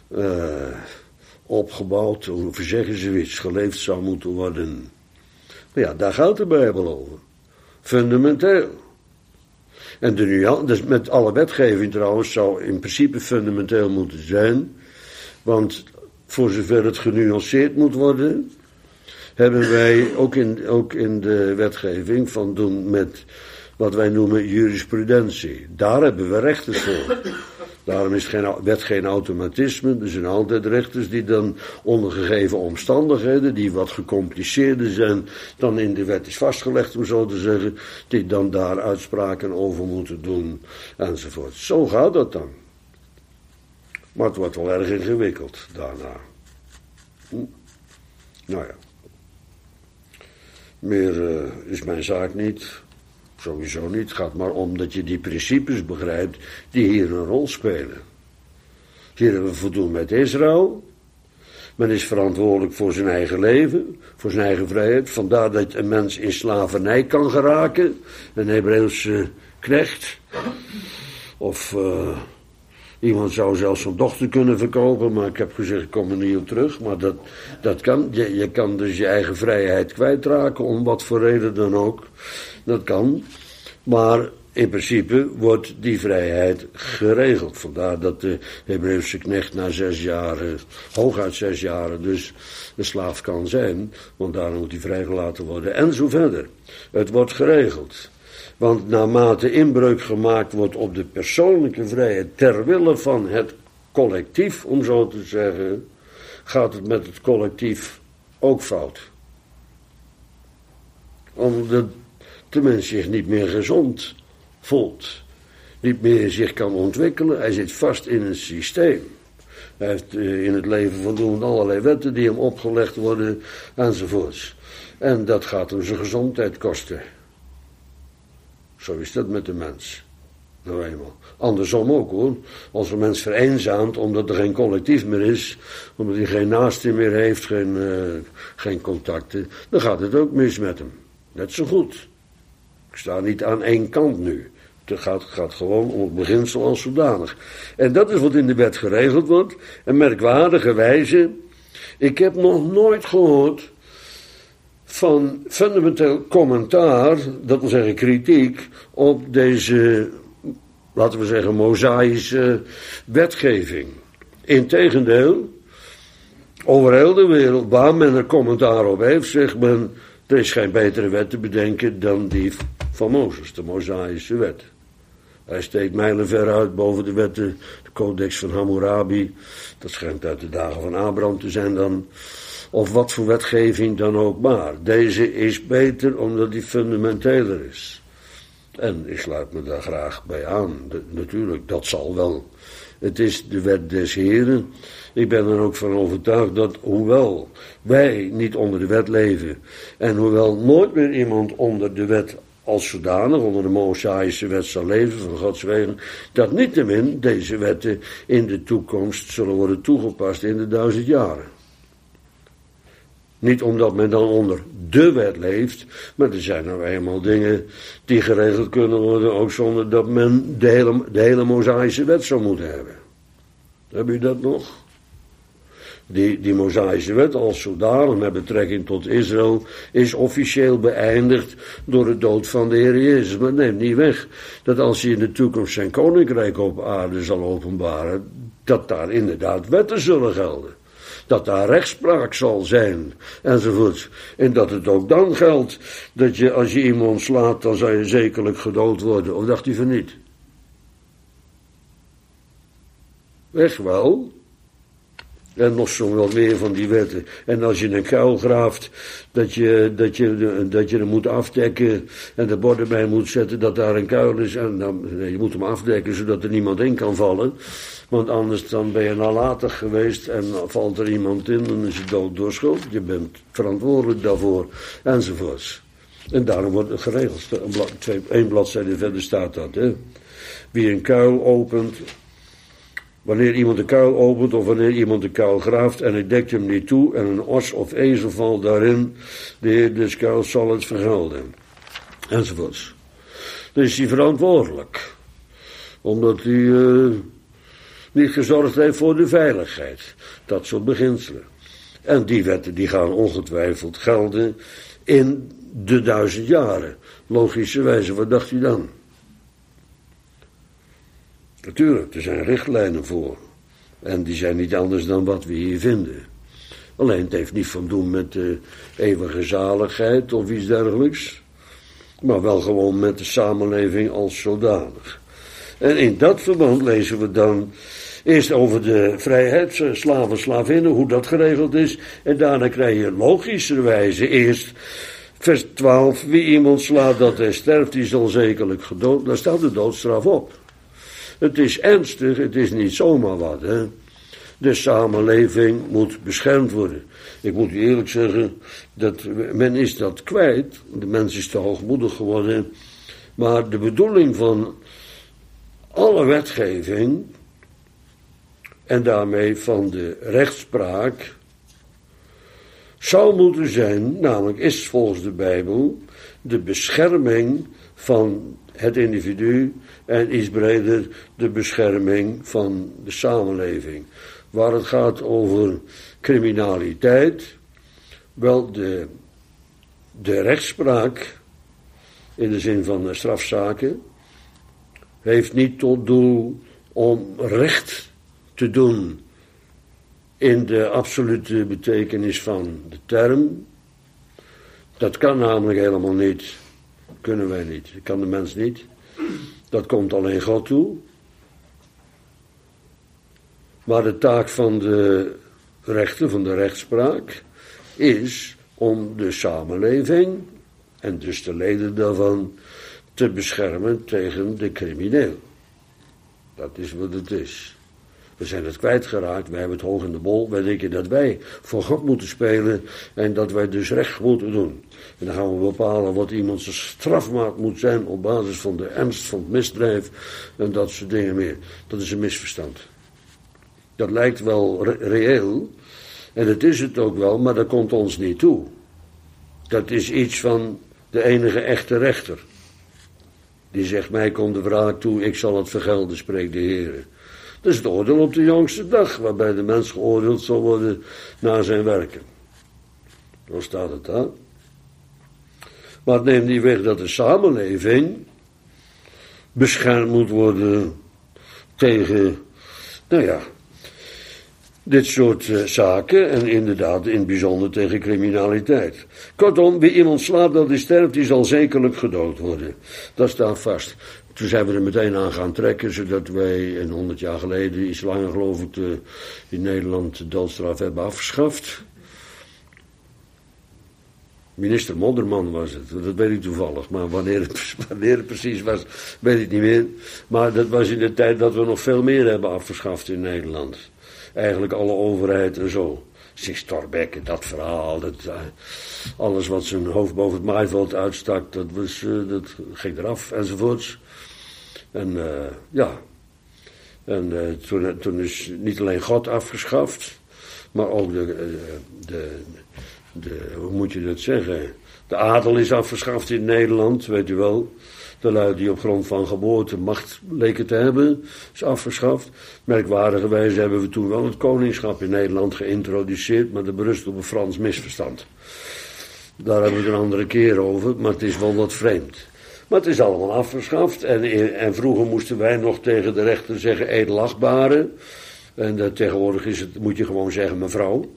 opgebouwd, hoe zeggen ze iets, geleefd zou moeten worden. Maar ja, daar gaat de Bijbel over. Fundamenteel. En dus met alle wetgeving trouwens zou in principe fundamenteel moeten zijn. Want voor zover het genuanceerd moet worden, hebben wij ook in de wetgeving van doen met wat wij noemen jurisprudentie. Daar hebben we rechters voor. Daarom is wet geen automatisme. Er zijn altijd rechters die dan onder gegeven omstandigheden, die wat gecompliceerder zijn dan in de wet is vastgelegd, om zo te zeggen, die dan daar uitspraken over moeten doen, enzovoort. Zo gaat dat dan. Maar het wordt wel erg ingewikkeld daarna. Nou ja. Meer is mijn zaak niet. Sowieso niet. Het gaat maar om dat je die principes begrijpt die hier een rol spelen. Hier hebben we voldoen met Israël. Men is verantwoordelijk voor zijn eigen leven, voor zijn eigen vrijheid. Vandaar dat een mens in slavernij kan geraken. Een Hebreeuwse knecht. Of iemand zou zelfs zijn dochter kunnen verkopen, maar ik heb gezegd, ik kom er niet op terug. Maar dat kan. Je kan dus je eigen vrijheid kwijtraken, om wat voor reden dan ook. Dat kan. Maar in principe wordt die vrijheid geregeld. Vandaar dat de Hebreeuwse knecht na 6 jaar, hooguit 6 jaar, dus een slaaf kan zijn. Want daarom moet hij vrijgelaten worden. En zo verder. Het wordt geregeld. Want naarmate inbreuk gemaakt wordt op de persoonlijke vrijheid ter wille van het collectief, om zo te zeggen, gaat het met het collectief ook fout. Omdat de mens zich niet meer gezond voelt, niet meer zich kan ontwikkelen, hij zit vast in een systeem. Hij heeft in het leven voldoende allerlei wetten die hem opgelegd worden, enzovoorts. En dat gaat hem zijn gezondheid kosten. Zo is dat met de mens. Nou eenmaal. Andersom ook hoor. Als een mens vereenzaamt omdat er geen collectief meer is, omdat hij geen naasten meer heeft, geen contacten, dan gaat het ook mis met hem. Net zo goed. Ik sta niet aan één kant nu. Het gaat gewoon om het beginsel als zodanig. En dat is wat in de wet geregeld wordt. En merkwaardige wijze, ik heb nog nooit gehoord van fundamenteel commentaar, dat wil zeggen kritiek, op deze, laten we zeggen, mosaïsche wetgeving. Integendeel, over heel de wereld, waar men er commentaar op heeft, zegt men, er is geen betere wet te bedenken dan die van Mozes, de mosaïsche wet. Hij steekt mijlenver uit boven de wetten, de codex van Hammurabi, dat schijnt uit de dagen van Abraham te zijn dan, of wat voor wetgeving dan ook maar. Deze is beter omdat die fundamenteler is. En ik sluit me daar graag bij aan. Natuurlijk, dat zal wel. Het is de wet des Heren. Ik ben er ook van overtuigd dat, hoewel wij niet onder de wet leven, en hoewel nooit meer iemand onder de wet als zodanig, onder de Mosaïsche wet zal leven, van Gods wegen, dat niettemin deze wetten in de toekomst zullen worden toegepast in de 1000 jaren. Niet omdat men dan onder de wet leeft, maar er zijn nou eenmaal dingen die geregeld kunnen worden, ook zonder dat men de hele Mosaïsche wet zou moeten hebben. Heb je dat nog? Die Mosaïsche wet als zodanig met betrekking tot Israël is officieel beëindigd door de dood van de Heer Jezus. Maar het neemt niet weg dat als hij in de toekomst zijn koninkrijk op aarde zal openbaren, dat daar inderdaad wetten zullen gelden. Dat daar rechtspraak zal zijn, enzovoort. En dat het ook dan geldt dat je, als je iemand slaat, dan zal je zekerlijk gedood worden. Of dacht u van niet? Echt wel. En nog zo wat meer van die wetten. En als je een kuil graaft, dat je hem moet afdekken en er borden bij moet zetten dat daar een kuil is. En dan, je moet hem afdekken zodat er niemand in kan vallen. Want anders dan ben je nalatig geweest en valt er iemand in, dan is je dood door schuld. Je bent verantwoordelijk daarvoor, enzovoorts. En daarom wordt het geregeld. 1 bladzijde verder staat dat. Hè. Wie een kuil opent, wanneer iemand de kuil opent of wanneer iemand de kuil graaft en hij dekt hem niet toe en een os of ezel valt daarin, de heer des kuils zal het vergelden. Enzovoorts. Dan is hij verantwoordelijk. Omdat hij niet gezorgd heeft voor de veiligheid. Dat soort beginselen. En die wetten die gaan ongetwijfeld gelden in de 1000 jaren. Logischerwijze, wat dacht u dan? Natuurlijk, er zijn richtlijnen voor. En die zijn niet anders dan wat we hier vinden. Alleen het heeft niet van doen met de eeuwige zaligheid of iets dergelijks. Maar wel gewoon met de samenleving als zodanig. En in dat verband lezen we dan eerst over de vrijheid, slaven, slavinnen, hoe dat geregeld is. En daarna krijg je logischerwijze eerst vers 12. Wie iemand slaat dat hij sterft, die zal zekerlijk gedood. Daar staat de doodstraf op. Het is ernstig, het is niet zomaar wat, hè. De samenleving moet beschermd worden. Ik moet u eerlijk zeggen, dat men is dat kwijt. De mens is te hoogmoedig geworden. Maar de bedoeling van alle wetgeving en daarmee van de rechtspraak zou moeten zijn, namelijk is volgens de Bijbel, de bescherming van het individu en iets breder de bescherming van de samenleving. Waar het gaat over criminaliteit, wel de rechtspraak in de zin van strafzaken heeft niet tot doel om recht te doen in de absolute betekenis van de term. Dat kan namelijk helemaal niet. Kunnen wij niet. Dat kan de mens niet. Dat komt alleen God toe. Maar de taak van de rechter, van de rechtspraak, is om de samenleving, en dus de leden daarvan, te beschermen tegen de crimineel. Dat is wat het is. We zijn het kwijtgeraakt, wij hebben het hoog in de bol. Wij denken dat wij voor God moeten spelen en dat wij dus recht moeten doen. En dan gaan we bepalen wat iemands strafmaat moet zijn op basis van de ernst van het misdrijf en dat soort dingen meer. Dat is een misverstand. Dat lijkt wel reëel en het is het ook wel, maar dat komt ons niet toe. Dat is iets van de enige echte rechter. Die zegt, mij komt de wraak toe, ik zal het vergelden, spreekt de Heer. Dat is het oordeel op de jongste dag, waarbij de mens geoordeeld zal worden naar zijn werken. Zo staat het daar. Maar het neemt niet weg dat de samenleving beschermd moet worden tegen, dit soort zaken en inderdaad in het bijzonder tegen criminaliteit. Kortom, wie iemand slaat dat hij sterft, die zal zekerlijk gedood worden. Dat staat vast. Toen zijn we er meteen aan gaan trekken, zodat wij 100 jaar geleden, iets langer geloof ik, in Nederland de doodstraf hebben afgeschaft. Minister Modderman was het, dat weet ik toevallig, maar wanneer het precies was, weet ik niet meer. Maar dat was in de tijd dat we nog veel meer hebben afgeschaft in Nederland. Eigenlijk alle overheid en zo. Six Torbeck, dat verhaal, alles wat zijn hoofd boven het maaiveld uitstak, dat ging eraf enzovoorts. En toen is niet alleen God afgeschaft, maar ook hoe moet je dat zeggen, de adel is afgeschaft in Nederland, weet u wel. De lui die op grond van geboorte macht leken te hebben, is afgeschaft. Merkwaardigerwijze hebben we toen wel het koningschap in Nederland geïntroduceerd, maar dat berust op een Frans misverstand. Daar hebben we het een andere keer over, maar het is wel wat vreemd. Maar het is allemaal afgeschaft en vroeger moesten wij nog tegen de rechter zeggen edelachtbare. En tegenwoordig moet je gewoon zeggen mevrouw.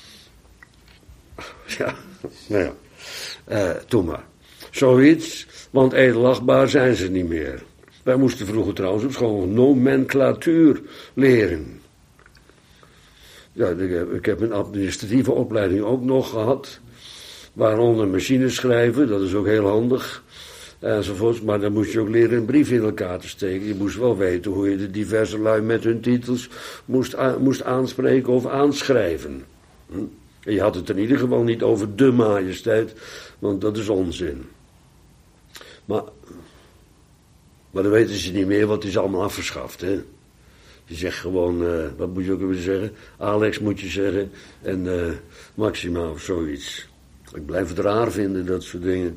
Ja, nou ja, doe maar. Zoiets, want edelachtbaar zijn ze niet meer. Wij moesten vroeger trouwens op school nomenclatuur leren. Ja, ik heb een administratieve opleiding ook nog gehad. Waaronder machines schrijven, dat is ook heel handig. Enzovoorts, maar dan moest je ook leren een brief in elkaar te steken. Je moest wel weten hoe je de diverse lui met hun titels moest aanspreken of aanschrijven. En je had het in ieder geval niet over de majesteit, want dat is onzin. Maar dan weten ze niet meer, wat is allemaal afgeschaft, hè. Je zegt gewoon, wat moet je ook weer zeggen? Alex moet je zeggen en Maxima of zoiets. Ik blijf het raar vinden, dat soort dingen.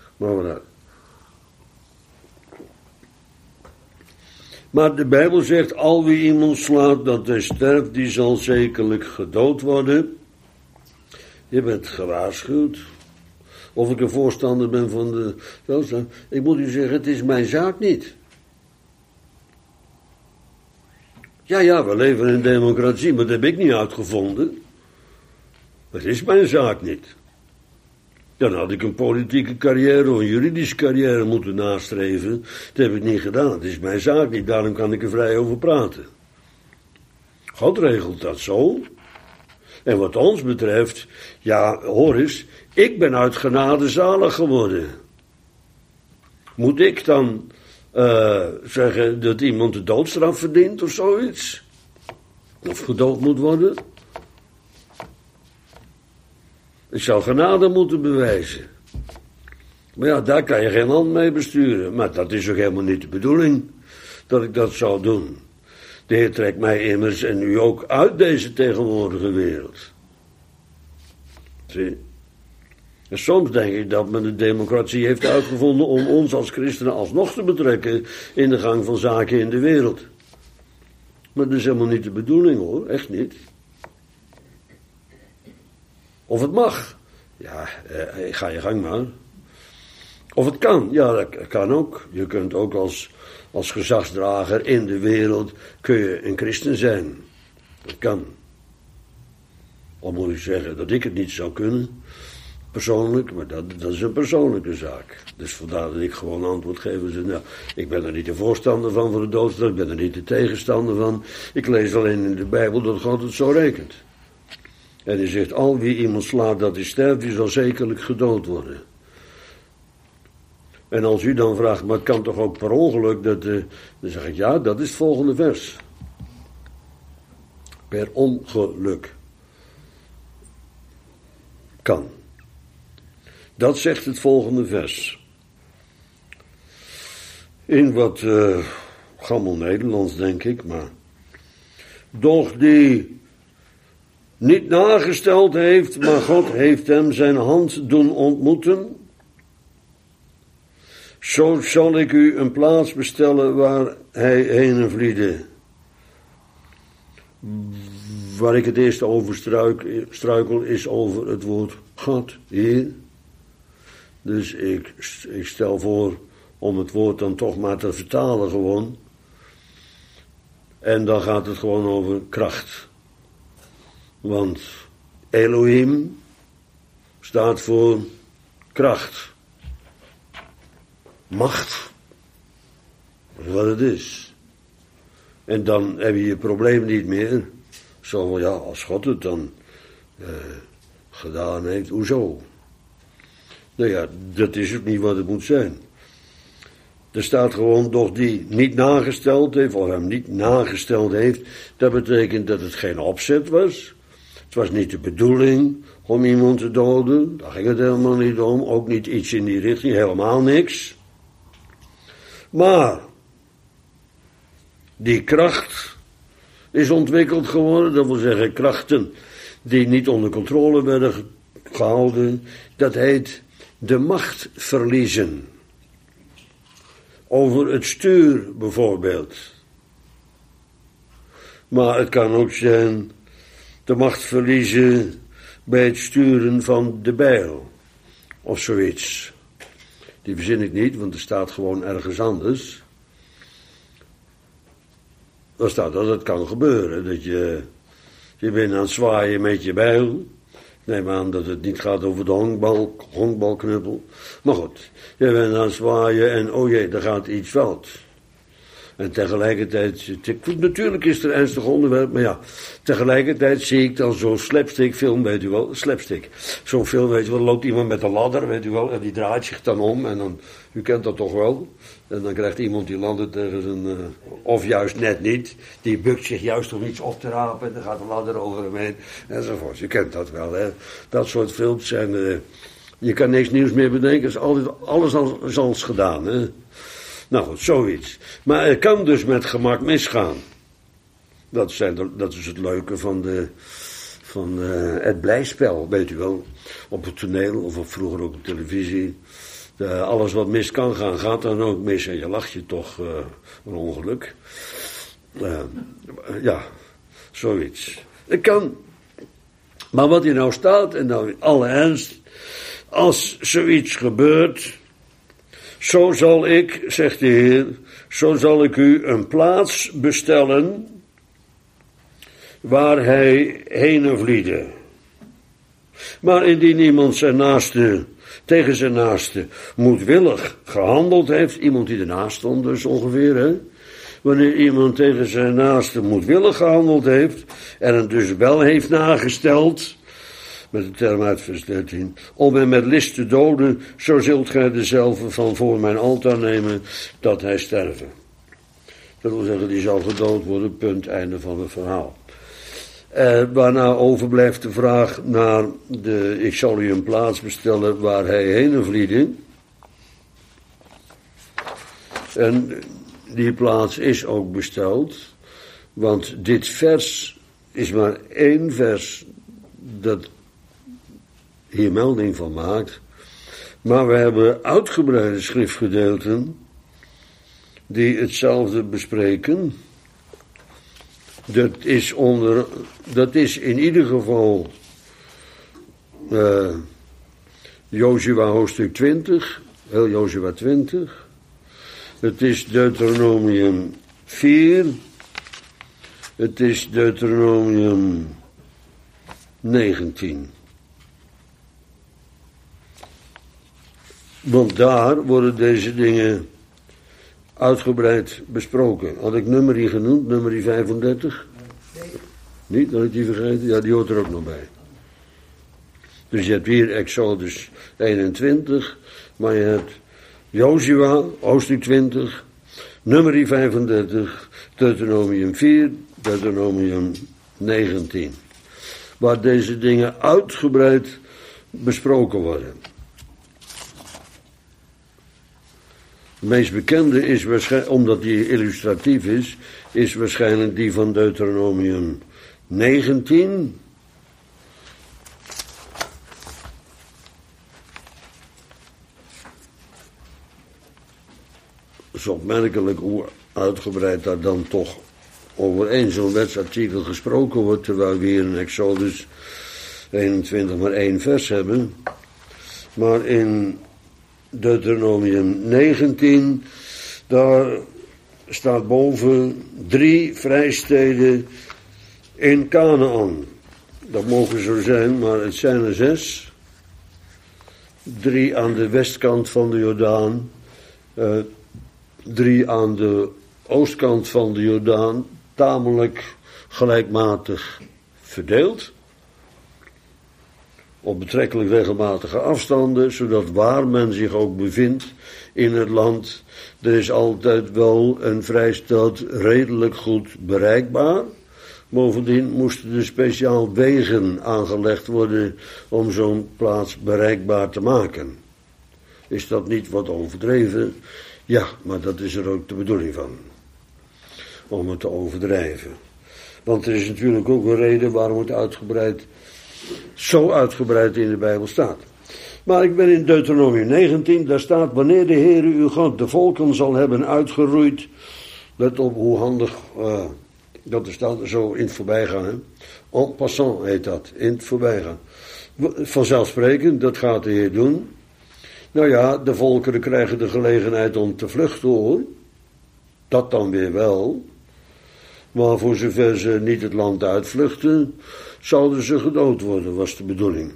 Maar de Bijbel zegt, al wie iemand slaat dat hij sterft, die zal zekerlijk gedood worden. Je bent gewaarschuwd. Of ik een voorstander ben van de doodstraf. Ik moet u zeggen, het is mijn zaak niet. Ja, we leven in een democratie, maar dat heb ik niet uitgevonden. Het is mijn zaak niet. Dan had ik een politieke carrière of een juridische carrière moeten nastreven. Dat heb ik niet gedaan. Het is mijn zaak niet, daarom kan ik er vrij over praten. God regelt dat zo. En wat ons betreft, ja, hoor eens, ik ben uit genade zalig geworden. Moet ik dan zeggen dat iemand de doodstraf verdient of zoiets? Of gedood moet worden? Ik zou genade moeten bewijzen. Maar ja, daar kan je geen hand mee besturen. Maar dat is ook helemaal niet de bedoeling dat ik dat zou doen. De Heer trekt mij immers en u ook uit deze tegenwoordige wereld. Zie? En soms denk ik dat men de democratie heeft uitgevonden om ons als christenen alsnog te betrekken in de gang van zaken in de wereld. Maar dat is helemaal niet de bedoeling hoor, echt niet. Of het mag. Ja, ga je gang maar. Of het kan. Ja, dat kan ook. Je kunt ook als gezagsdrager in de wereld kun je een christen zijn. Dat kan. Al moet ik zeggen dat ik het niet zou kunnen. Persoonlijk, maar dat is een persoonlijke zaak. Dus vandaar dat ik gewoon antwoord geef. Dus, nou, ik ben er niet de voorstander van voor de doodstraf. Ik ben er niet de tegenstander van. Ik lees alleen in de Bijbel dat God het zo rekent. En hij zegt, al wie iemand slaat dat hij sterft, die zal zekerlijk gedood worden. En als u dan vraagt, maar het kan toch ook per ongeluk, dan zeg ik, ja, dat is het volgende vers. Per ongeluk. Kan. Dat zegt het volgende vers. In wat gammel Nederlands, denk ik, maar. Doch die niet nagesteld heeft, maar God heeft hem zijn hand doen ontmoeten. Zo zal ik u een plaats bestellen waar hij heen vliede. Waar ik het eerst over struikel is over het woord God, Heer. Dus ik stel voor om het woord dan toch maar te vertalen gewoon. En dan gaat het gewoon over kracht. Want Elohim staat voor kracht. Macht. Dat is wat het is. En dan heb je je probleem niet meer. Zo van, ja, als God het dan gedaan heeft, hoezo? Nou ja, dat is ook niet wat het moet zijn. Er staat gewoon, doch die niet nagesteld heeft, of hem niet nagesteld heeft, dat betekent dat het geen opzet was. Het was niet de bedoeling om iemand te doden, daar ging het helemaal niet om, ook niet iets in die richting, helemaal niks. Maar die kracht is ontwikkeld geworden, dat wil zeggen krachten die niet onder controle werden gehouden, dat heet de macht verliezen. Over het stuur bijvoorbeeld. Maar het kan ook zijn de macht verliezen bij het sturen van de bijl. Of zoiets. Die verzin ik niet, want er staat gewoon ergens anders. Dan staat dat het kan gebeuren. Dat je bent aan het zwaaien met je bijl. Ik neem aan dat het niet gaat over de honkbalknuppel. Maar goed, je bent aan het zwaaien en oh jee, daar gaat iets fout. En tegelijkertijd, natuurlijk is er een ernstig onderwerp, maar ja, tegelijkertijd zie ik dan zo'n slapstick film, weet u wel, slapstick. Zo'n film, weet u wel, loopt iemand met een ladder, weet u wel, en die draait zich dan om en dan, u kent dat toch wel. En dan krijgt iemand die ladder tegen zijn, of juist net niet, die bukt zich juist om iets op te rapen en dan gaat de ladder over hem heen, enzovoort. U kent dat wel, hè. Dat soort films zijn, je kan niks nieuws meer bedenken, is altijd alles als gedaan, hè. Nou goed, zoiets. Maar het kan dus met gemak misgaan. Dat is het leuke van het blijspel, weet u wel. Op het toneel, of vroeger ook op televisie. Alles wat mis kan gaan, gaat dan ook mis. En je lacht je toch een ongeluk. Ja, zoiets. Het kan. Maar wat hier nou staat, en nou in alle ernst, als zoiets gebeurt, zo zal ik, zegt de Heer, zo zal ik u een plaats bestellen waar hij heen vliede. Maar indien iemand zijn naaste, tegen zijn naaste moedwillig gehandeld heeft, iemand die ernaast stond dus ongeveer, hè? Wanneer iemand tegen zijn naaste moedwillig gehandeld heeft en hem dus wel heeft nagesteld, met de term uit vers 13, om hem met list te doden, zo zult gij dezelfde van voor mijn altaar nemen, dat hij sterven. Dat wil zeggen, die zal gedood worden, punt, einde van het verhaal. Waarna overblijft de vraag naar ik zal u een plaats bestellen waar hij heen vliede. En die plaats is ook besteld, want dit vers is maar één vers dat hier melding van maakt. Maar we hebben uitgebreide schriftgedeelten die hetzelfde bespreken. Dat is in ieder geval Jozua hoofdstuk 20, heel Jozua 20. Het is Deuteronomium 4. Het is Deuteronomium 19. Want daar worden deze dingen uitgebreid besproken. Had ik nummerie genoemd, nummerie 35? Niet, had ik die vergeten? Ja, die hoort er ook nog bij. Dus je hebt hier Exodus 21, maar je hebt Jozua, hoofdstuk 20, nummerie 35, Deuteronomium 4, Deuteronomium 19. Waar deze dingen uitgebreid besproken worden. De meest bekende is waarschijnlijk, omdat die illustratief is waarschijnlijk die van Deuteronomium 19. Het is opmerkelijk hoe uitgebreid daar dan toch over één zo'n wetsartikel gesproken wordt, terwijl we hier in Exodus 21 maar één vers hebben. Maar in Deuteronomium 19, daar staat boven 3 vrijsteden in Kanaan. Dat mogen zo zijn, maar het zijn er 6. 3 aan de westkant van de Jordaan, 3 aan de oostkant van de Jordaan, tamelijk gelijkmatig verdeeld. Op betrekkelijk regelmatige afstanden, zodat waar men zich ook bevindt in het land, er is altijd wel een vrijstad redelijk goed bereikbaar. Bovendien moesten er speciaal wegen aangelegd worden om zo'n plaats bereikbaar te maken. Is dat niet wat overdreven? Ja, maar dat is er ook de bedoeling van. Om het te overdrijven. Want er is natuurlijk ook een reden waarom het zo uitgebreid in de Bijbel staat. Maar ik ben in Deuteronomium 19, daar staat: wanneer de Heere uw God de volken zal hebben uitgeroeid. Let op hoe handig dat er staat, zo in het voorbijgaan. Hè? En passant heet dat, in het voorbijgaan. Vanzelfsprekend, dat gaat de Heer doen. Nou ja, de volkeren krijgen de gelegenheid om te vluchten, hoor. Dat dan weer wel. Maar voor zover ze niet het land uitvluchten, zouden ze gedood worden, was de bedoeling.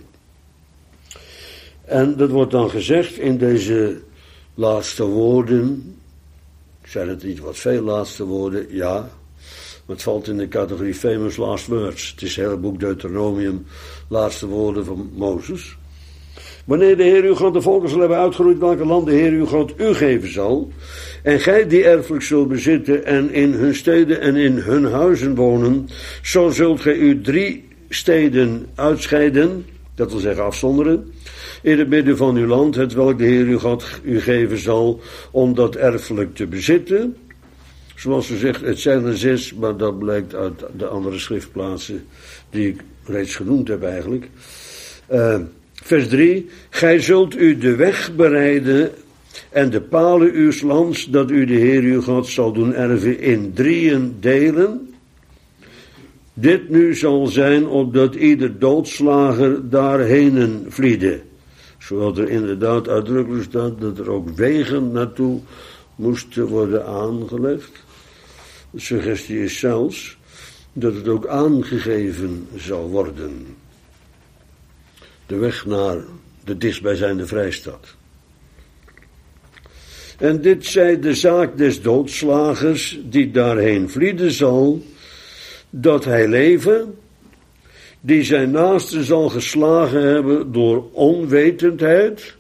En dat wordt dan gezegd in deze laatste woorden. Zijn het niet wat veel laatste woorden? Ja. Maar het valt in de categorie famous last words. Het is het hele boek Deuteronomium, laatste woorden van Mozes. Wanneer de Heer uw God de volken zal hebben uitgeroeid, welke land de Heer uw God u geven zal, en gij die erfelijk zult bezitten en in hun steden en in hun huizen wonen, zo zult gij u 3 steden uitscheiden, dat wil zeggen afzonderen, in het midden van uw land, hetwelk de Heer uw God u geven zal, om dat erfelijk te bezitten. Zoals u zegt, het zijn er 6, maar dat blijkt uit de andere schriftplaatsen die ik reeds genoemd heb eigenlijk. Vers 3, gij zult u de weg bereiden en de palen uws lands, dat u de Heer uw God zal doen erven, in 3 delen. Dit nu zal zijn, opdat ieder doodslager daarheen vliede. Zodat er inderdaad uitdrukkelijk staat dat er ook wegen naartoe moesten worden aangelegd. De suggestie is zelfs dat het ook aangegeven zal worden. de weg naar de dichtstbijzijnde vrijstad. En dit zij de zaak des doodslagers, die daarheen vlieden zal, dat hij leven, die zijn naaste zal geslagen hebben door onwetendheid,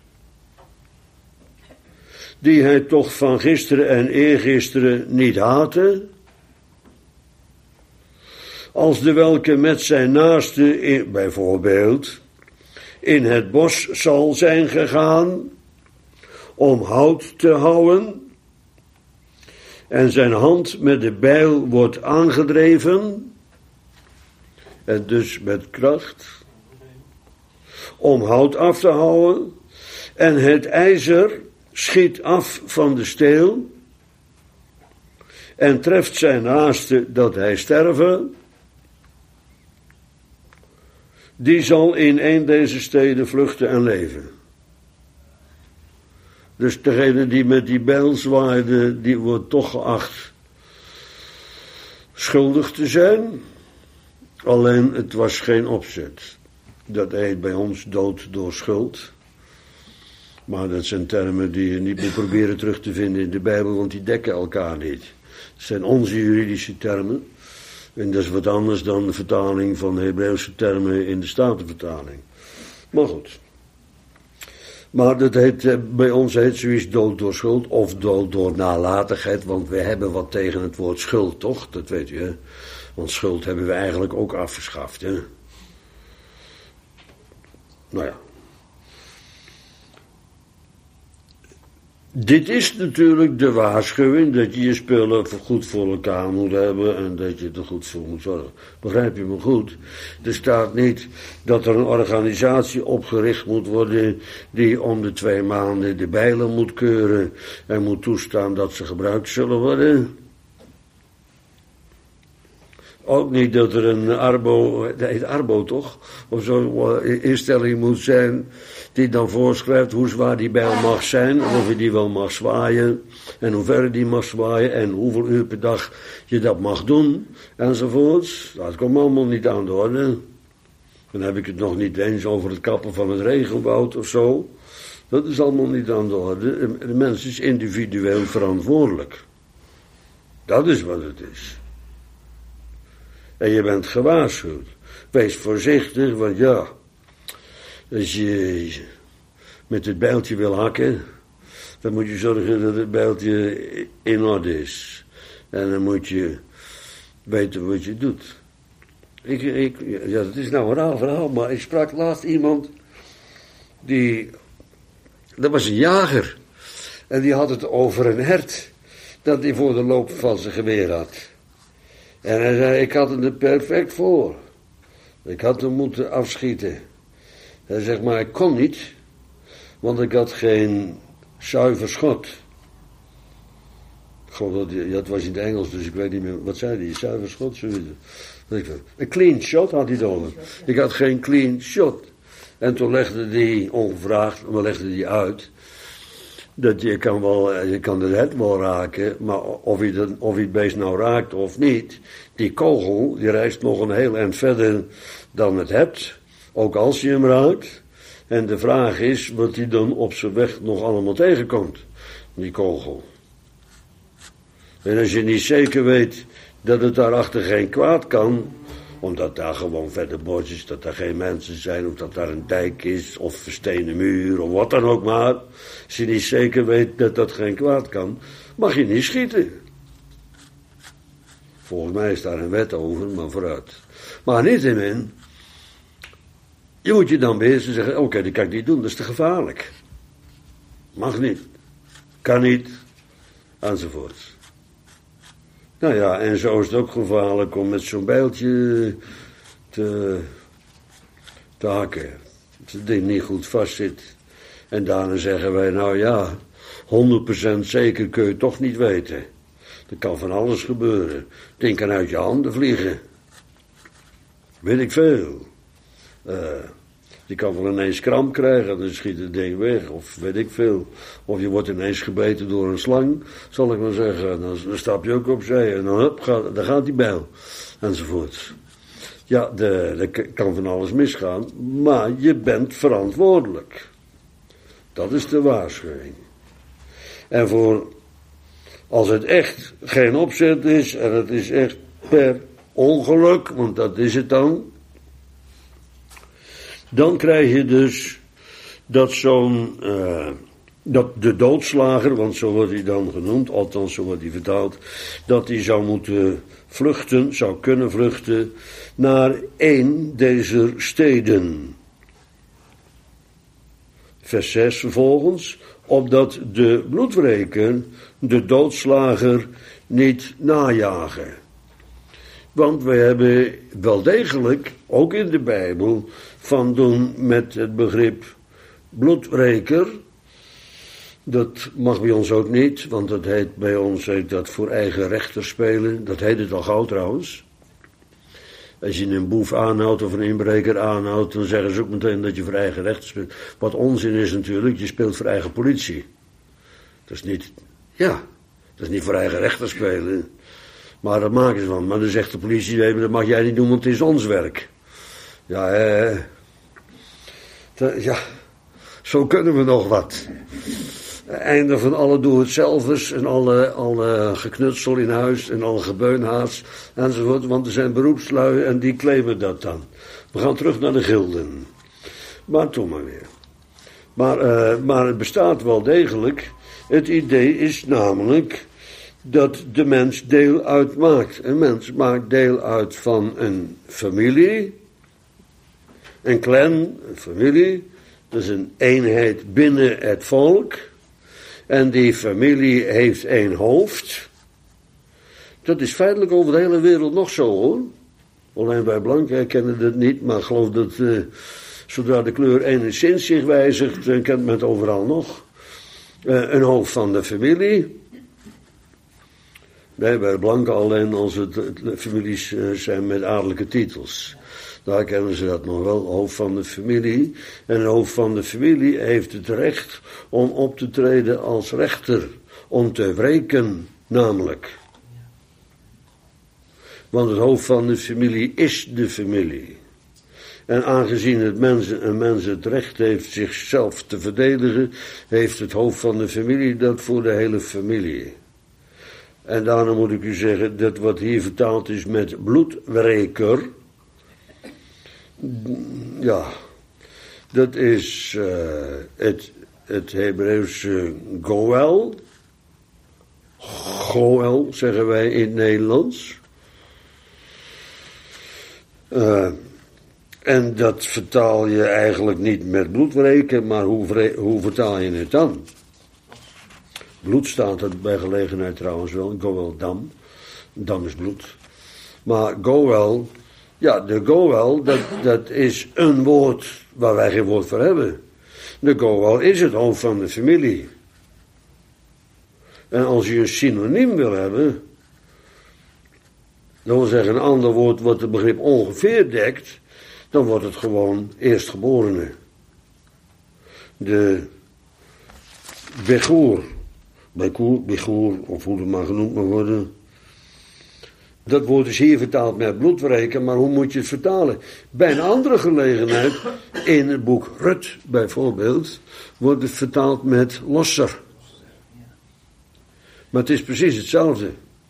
die hij toch van gisteren en eergisteren niet haatte, als de welke met zijn naaste, bijvoorbeeld, in het bos zal zijn gegaan, om hout te houden, en zijn hand met de bijl wordt aangedreven, en dus met kracht, om hout af te houden, en het ijzer schiet af van de steel, en treft zijn naaste dat hij sterven, die zal in een deze steden vluchten en leven. Dus degene die met die bijl zwaaide, die wordt toch geacht schuldig te zijn. Alleen het was geen opzet. Dat heet bij ons dood door schuld. Maar dat zijn termen die je niet moet proberen terug te vinden in de Bijbel, want die dekken elkaar niet. Het zijn onze juridische termen. En dat is wat anders dan de vertaling van de Hebreeuwse termen in de Statenvertaling. Maar goed. Maar dat heet, bij ons heet zoiets dood door schuld of dood door nalatigheid, want we hebben wat tegen het woord schuld, toch? Dat weet u, hè? Want schuld hebben we eigenlijk ook afgeschaft, hè? Nou ja. Dit is natuurlijk de waarschuwing dat je je spullen goed voor elkaar moet hebben en dat je er goed voor moet zorgen. Begrijp je me goed? Er staat niet dat er een organisatie opgericht moet worden die om de 2 maanden de bijlen moet keuren en moet toestaan dat ze gebruikt zullen worden. Ook niet dat er een Arbo, dat heet Arbo toch, of zo'n instelling moet zijn die dan voorschrijft hoe zwaar die bijl mag zijn, of je die wel mag zwaaien, en hoe ver die mag zwaaien, en hoeveel uur per dag je dat mag doen, enzovoorts. Dat komt allemaal niet aan de orde. Dan heb ik het nog niet eens over het kappen van het regenwoud of zo. Dat is allemaal niet aan de orde. De mens is individueel verantwoordelijk. Dat is wat het is. En je bent gewaarschuwd. Wees voorzichtig, want ja, als je met het bijltje wil hakken, dan moet je zorgen dat het bijltje in orde is. En dan moet je weten wat je doet. Ja, dat is nou een raar verhaal, maar ik sprak laatst iemand dat was een jager. En die had het over een hert dat hij voor de loop van zijn geweer had. En hij zei, ik had hem er perfect voor. Ik had hem moeten afschieten. Hij zegt, maar ik kon niet, want ik had geen zuiver schot. Ik geloof dat was in het Engels, dus ik weet niet meer, wat zei hij, zuiver schot? Een clean shot had hij het over. Ik had geen clean shot. En toen legde hij, ongevraagd, maar legde hij uit, dat je kan de hert wel raken, maar of je het beest nou raakt of niet, die kogel, die reist nog een heel eind verder dan het hert, ook als je hem raakt. En de vraag is wat hij dan op zijn weg nog allemaal tegenkomt, die kogel. En als je niet zeker weet dat het daarachter geen kwaad kan, omdat daar gewoon verder bos is, dat daar geen mensen zijn, of dat daar een dijk is, of een stenen muur, of wat dan ook maar. Als je niet zeker weet dat dat geen kwaad kan, mag je niet schieten. Volgens mij is daar een wet over, maar vooruit. Maar niettemin, je moet je dan beheersen en zeggen, oké, dat kan ik niet doen, dat is te gevaarlijk. Mag niet, kan niet, enzovoort. Nou ja, en zo is het ook gevaarlijk om met zo'n bijltje te hakken. Als het ding niet goed vast zit. En daarna zeggen wij, nou ja, 100% zeker kun je toch niet weten. Er kan van alles gebeuren. Het ding kan uit je handen vliegen. Weet ik veel. Je kan wel ineens kramp krijgen, dan schiet het ding weg, of weet ik veel. Of je wordt ineens gebeten door een slang, zal ik maar zeggen. Dan stap je ook opzij en dan gaat die bijl, enzovoort. Ja, er kan van alles misgaan, maar je bent verantwoordelijk. Dat is de waarschuwing. En als het echt geen opzet is, en het is echt per ongeluk, want dat is het dan krijg je dus dat dat de doodslager, want zo wordt hij dan genoemd, althans zo wordt hij vertaald, dat hij zou kunnen vluchten naar een deze steden. Vers 6 vervolgens, opdat de bloedwreker de doodslager niet najagen. Want we hebben wel degelijk, ook in de Bijbel, van doen met het begrip bloedwreker. Dat mag bij ons ook niet, want dat heet bij ons dat voor eigen rechter spelen. Dat heet het al gauw trouwens. Als je een boef aanhoudt of een inbreker aanhoudt, dan zeggen ze ook meteen dat je voor eigen rechter speelt. Wat onzin is natuurlijk, je speelt voor eigen politie. Dat is niet voor eigen rechter spelen. Maar dat maken ze van. Maar dan zegt de politie, dat mag jij niet doen, want het is ons werk. Ja, zo kunnen we nog wat. Einde van alle doe-het-zelvers en alle geknutsel in huis en alle gebeunhaas enzovoort, want er zijn beroepslui en die claimen dat dan. We gaan terug naar de gilden. Maar toen maar weer. Maar het bestaat wel degelijk. Het idee is namelijk dat de mens deel uitmaakt. Een mens maakt deel uit van een familie, een clan, een familie. Dat is een eenheid binnen het volk. En die familie heeft één hoofd. Dat is feitelijk over de hele wereld nog zo, hoor. Alleen wij blanken kennen dat niet, maar ik geloof dat zodra de kleur enigszins zich wijzigt, dan kent men het overal nog. Een hoofd van de familie. Wij bij blanken alleen als het families zijn met adellijke titels. Daar kennen ze dat nog wel, hoofd van de familie. En een hoofd van de familie heeft het recht om op te treden als rechter. Om te wreken, namelijk. Want het hoofd van de familie is de familie. En aangezien een mens het recht heeft zichzelf te verdedigen, heeft het hoofd van de familie dat voor de hele familie. En daarom moet ik u zeggen, dat wat hier vertaald is met bloedwreker, ja, dat is het Hebreeuwse goel. Goel zeggen wij in het Nederlands. En dat vertaal je eigenlijk niet met bloedwreken, maar hoe vertaal je het dan? Bloed staat er bij gelegenheid trouwens wel, goel dam. Dam is bloed. Maar goel, ja, de goel, dat is een woord waar wij geen woord voor hebben. De goel is het hoofd van de familie. En als je een synoniem wil hebben, dat wil zeggen een ander woord wat het begrip ongeveer dekt, dan wordt het gewoon eerstgeborene. De begoer, of hoe het maar genoemd mag worden. Dat woord is hier vertaald met bloedwreken, maar hoe moet je het vertalen? Bij een andere gelegenheid, in het boek Rut bijvoorbeeld, wordt het vertaald met losser. Maar het is precies hetzelfde.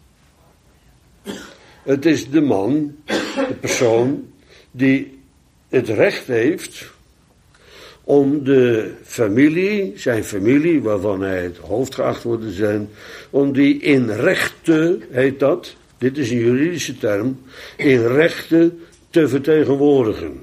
Het is de man, de persoon, die het recht heeft om de familie, zijn familie, waarvan hij het hoofd geacht wordt te zijn, om die in rechten, heet dat, dit is een juridische term, in rechten te vertegenwoordigen.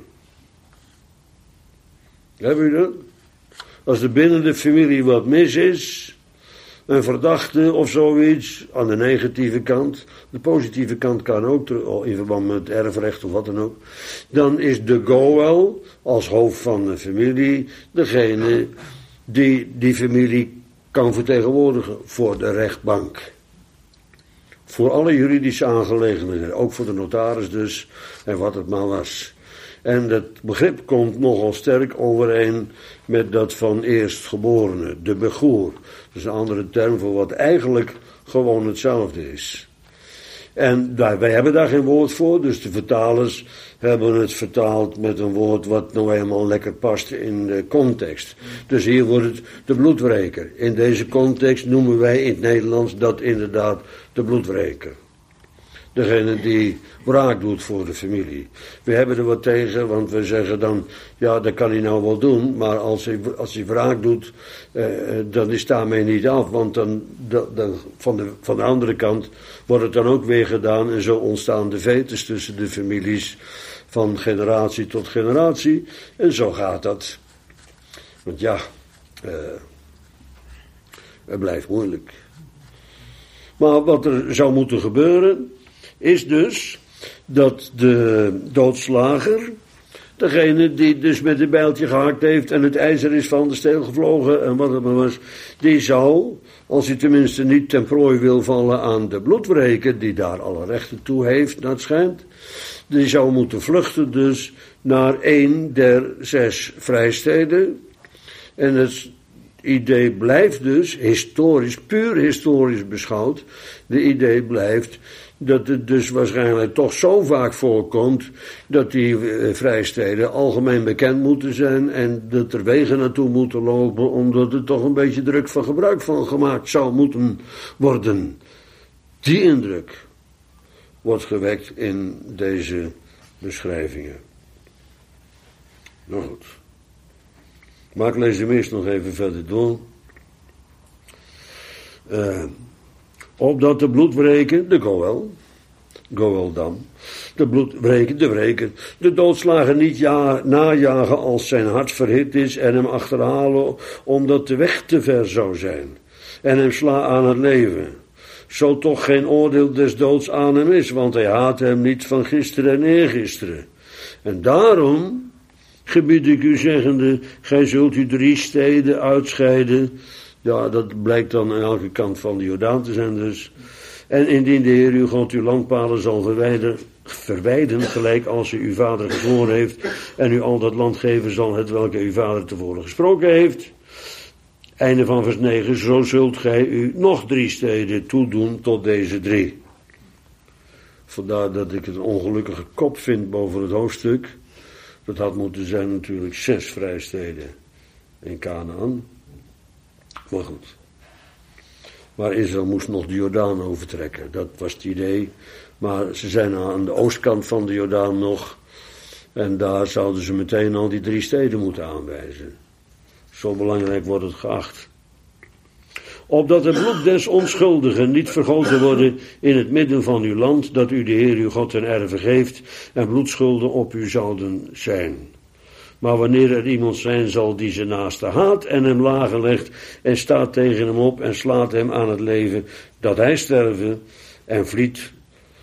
Hebben u dat? Als er binnen de familie wat mis is, een verdachte of zoiets, aan de negatieve kant, de positieve kant kan ook, in verband met het erfrecht of wat dan ook, dan is de goel, als hoofd van de familie, degene die die familie kan vertegenwoordigen voor de rechtbank. Voor alle juridische aangelegenheden, ook voor de notaris dus, en wat het maar was. En dat begrip komt nogal sterk overeen met dat van eerstgeborene, de begoer. Dat is een andere term voor wat eigenlijk gewoon hetzelfde is. En wij hebben daar geen woord voor, dus de vertalers hebben het vertaald met een woord wat nou eenmaal lekker past in de context. Dus hier wordt het de bloedwreker. In deze context noemen wij in het Nederlands dat inderdaad de bloedwreker. Degene die wraak doet voor de familie. We hebben er wat tegen, want we zeggen dan, ja, dat kan hij nou wel doen, maar als hij wraak doet, dan is daarmee niet af, want dan van de andere kant wordt het dan ook weer gedaan en zo ontstaan de vetes tussen de families van generatie tot generatie en zo gaat dat. Want ja, het blijft moeilijk. Maar wat er zou moeten gebeuren is dus dat de doodslager, degene die dus met een bijltje gehakt heeft en het ijzer is van de steel gevlogen en wat het maar was, die zou, als hij tenminste niet ten prooi wil vallen aan de bloedwreker, die daar alle rechten toe heeft, naar het schijnt, die zou moeten vluchten dus naar een der 6 vrijsteden. En het idee blijft dus, puur historisch beschouwd, de idee blijft dat het dus waarschijnlijk toch zo vaak voorkomt dat die vrijsteden algemeen bekend moeten zijn en dat er wegen naartoe moeten lopen omdat er toch een beetje druk van gebruik van gemaakt zou moeten worden. Die indruk wordt gewekt in deze beschrijvingen. Nou goed. Maar ik lees hem eerst nog even verder door. Opdat de bloedwreker, de Goeldam, de bloedwreker, de wreker, de doodslager niet najagen als zijn hart verhit is en hem achterhalen omdat de weg te ver zou zijn en hem sla aan het leven. Zo toch geen oordeel des doods aan hem is, want hij haat hem niet van gisteren en eergisteren. En daarom gebied ik u zeggende, gij zult u 3 steden uitscheiden. Ja, dat blijkt dan aan elke kant van de Jordaan te zijn dus. En indien de Heer uw God uw landpalen zal verwijden, gelijk als u uw vader gezworen heeft, en u al dat land geven zal, het welke uw vader tevoren gesproken heeft. Einde van vers 9, zo zult gij u nog 3 steden toedoen tot deze 3. Vandaar dat ik het een ongelukkige kop vind boven het hoofdstuk. Dat had moeten zijn natuurlijk 6 vrijsteden in Kanaan. Maar goed. Maar Israël moest nog de Jordaan overtrekken. Dat was het idee. Maar ze zijn aan de oostkant van de Jordaan nog. En daar zouden ze meteen al die 3 steden moeten aanwijzen. Zo belangrijk wordt het geacht. Opdat het bloed des onschuldigen niet vergoten worden in het midden van uw land, dat u de Heer uw God ten erve geeft, en bloedschulden op u zouden zijn. Maar wanneer er iemand zijn zal die zijn naaste haat en hem lagen legt en staat tegen hem op en slaat hem aan het leven, dat hij sterven en vliet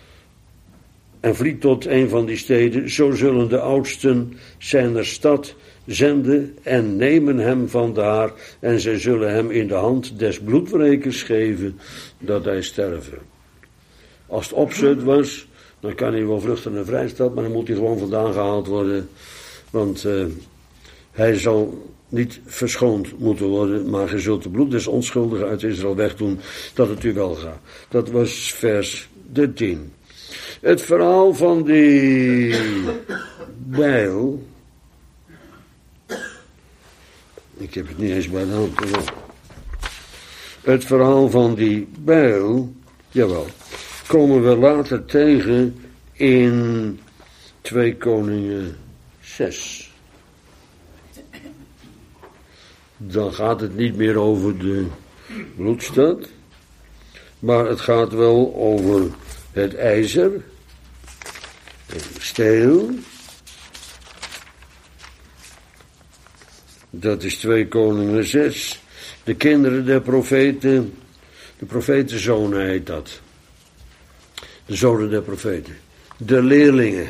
tot een van die steden, zo zullen de oudsten zijner stad zenden en nemen hem vandaar en zij zullen hem in de hand des bloedwrekers geven, dat hij sterven. Als het opzet was, dan kan hij wel vluchten naar Vrijstad, maar dan moet hij gewoon vandaan gehaald worden, want hij zal niet verschoond moeten worden, maar ge zult de bloed des onschuldigen uit Israël wegdoen, dat het u wel gaat. Dat was vers 13. Het verhaal van die bijl. Ik heb het niet eens bij de hand. Het verhaal van die bijl, jawel, komen we later tegen in 2 Koningen 6. Dan gaat het niet meer over de bloedstad, maar het gaat wel over het ijzer, het steel. Dat is 2 Koningen 6. De kinderen der profeten, de profetenzonen heet dat. De zonen der profeten. De leerlingen.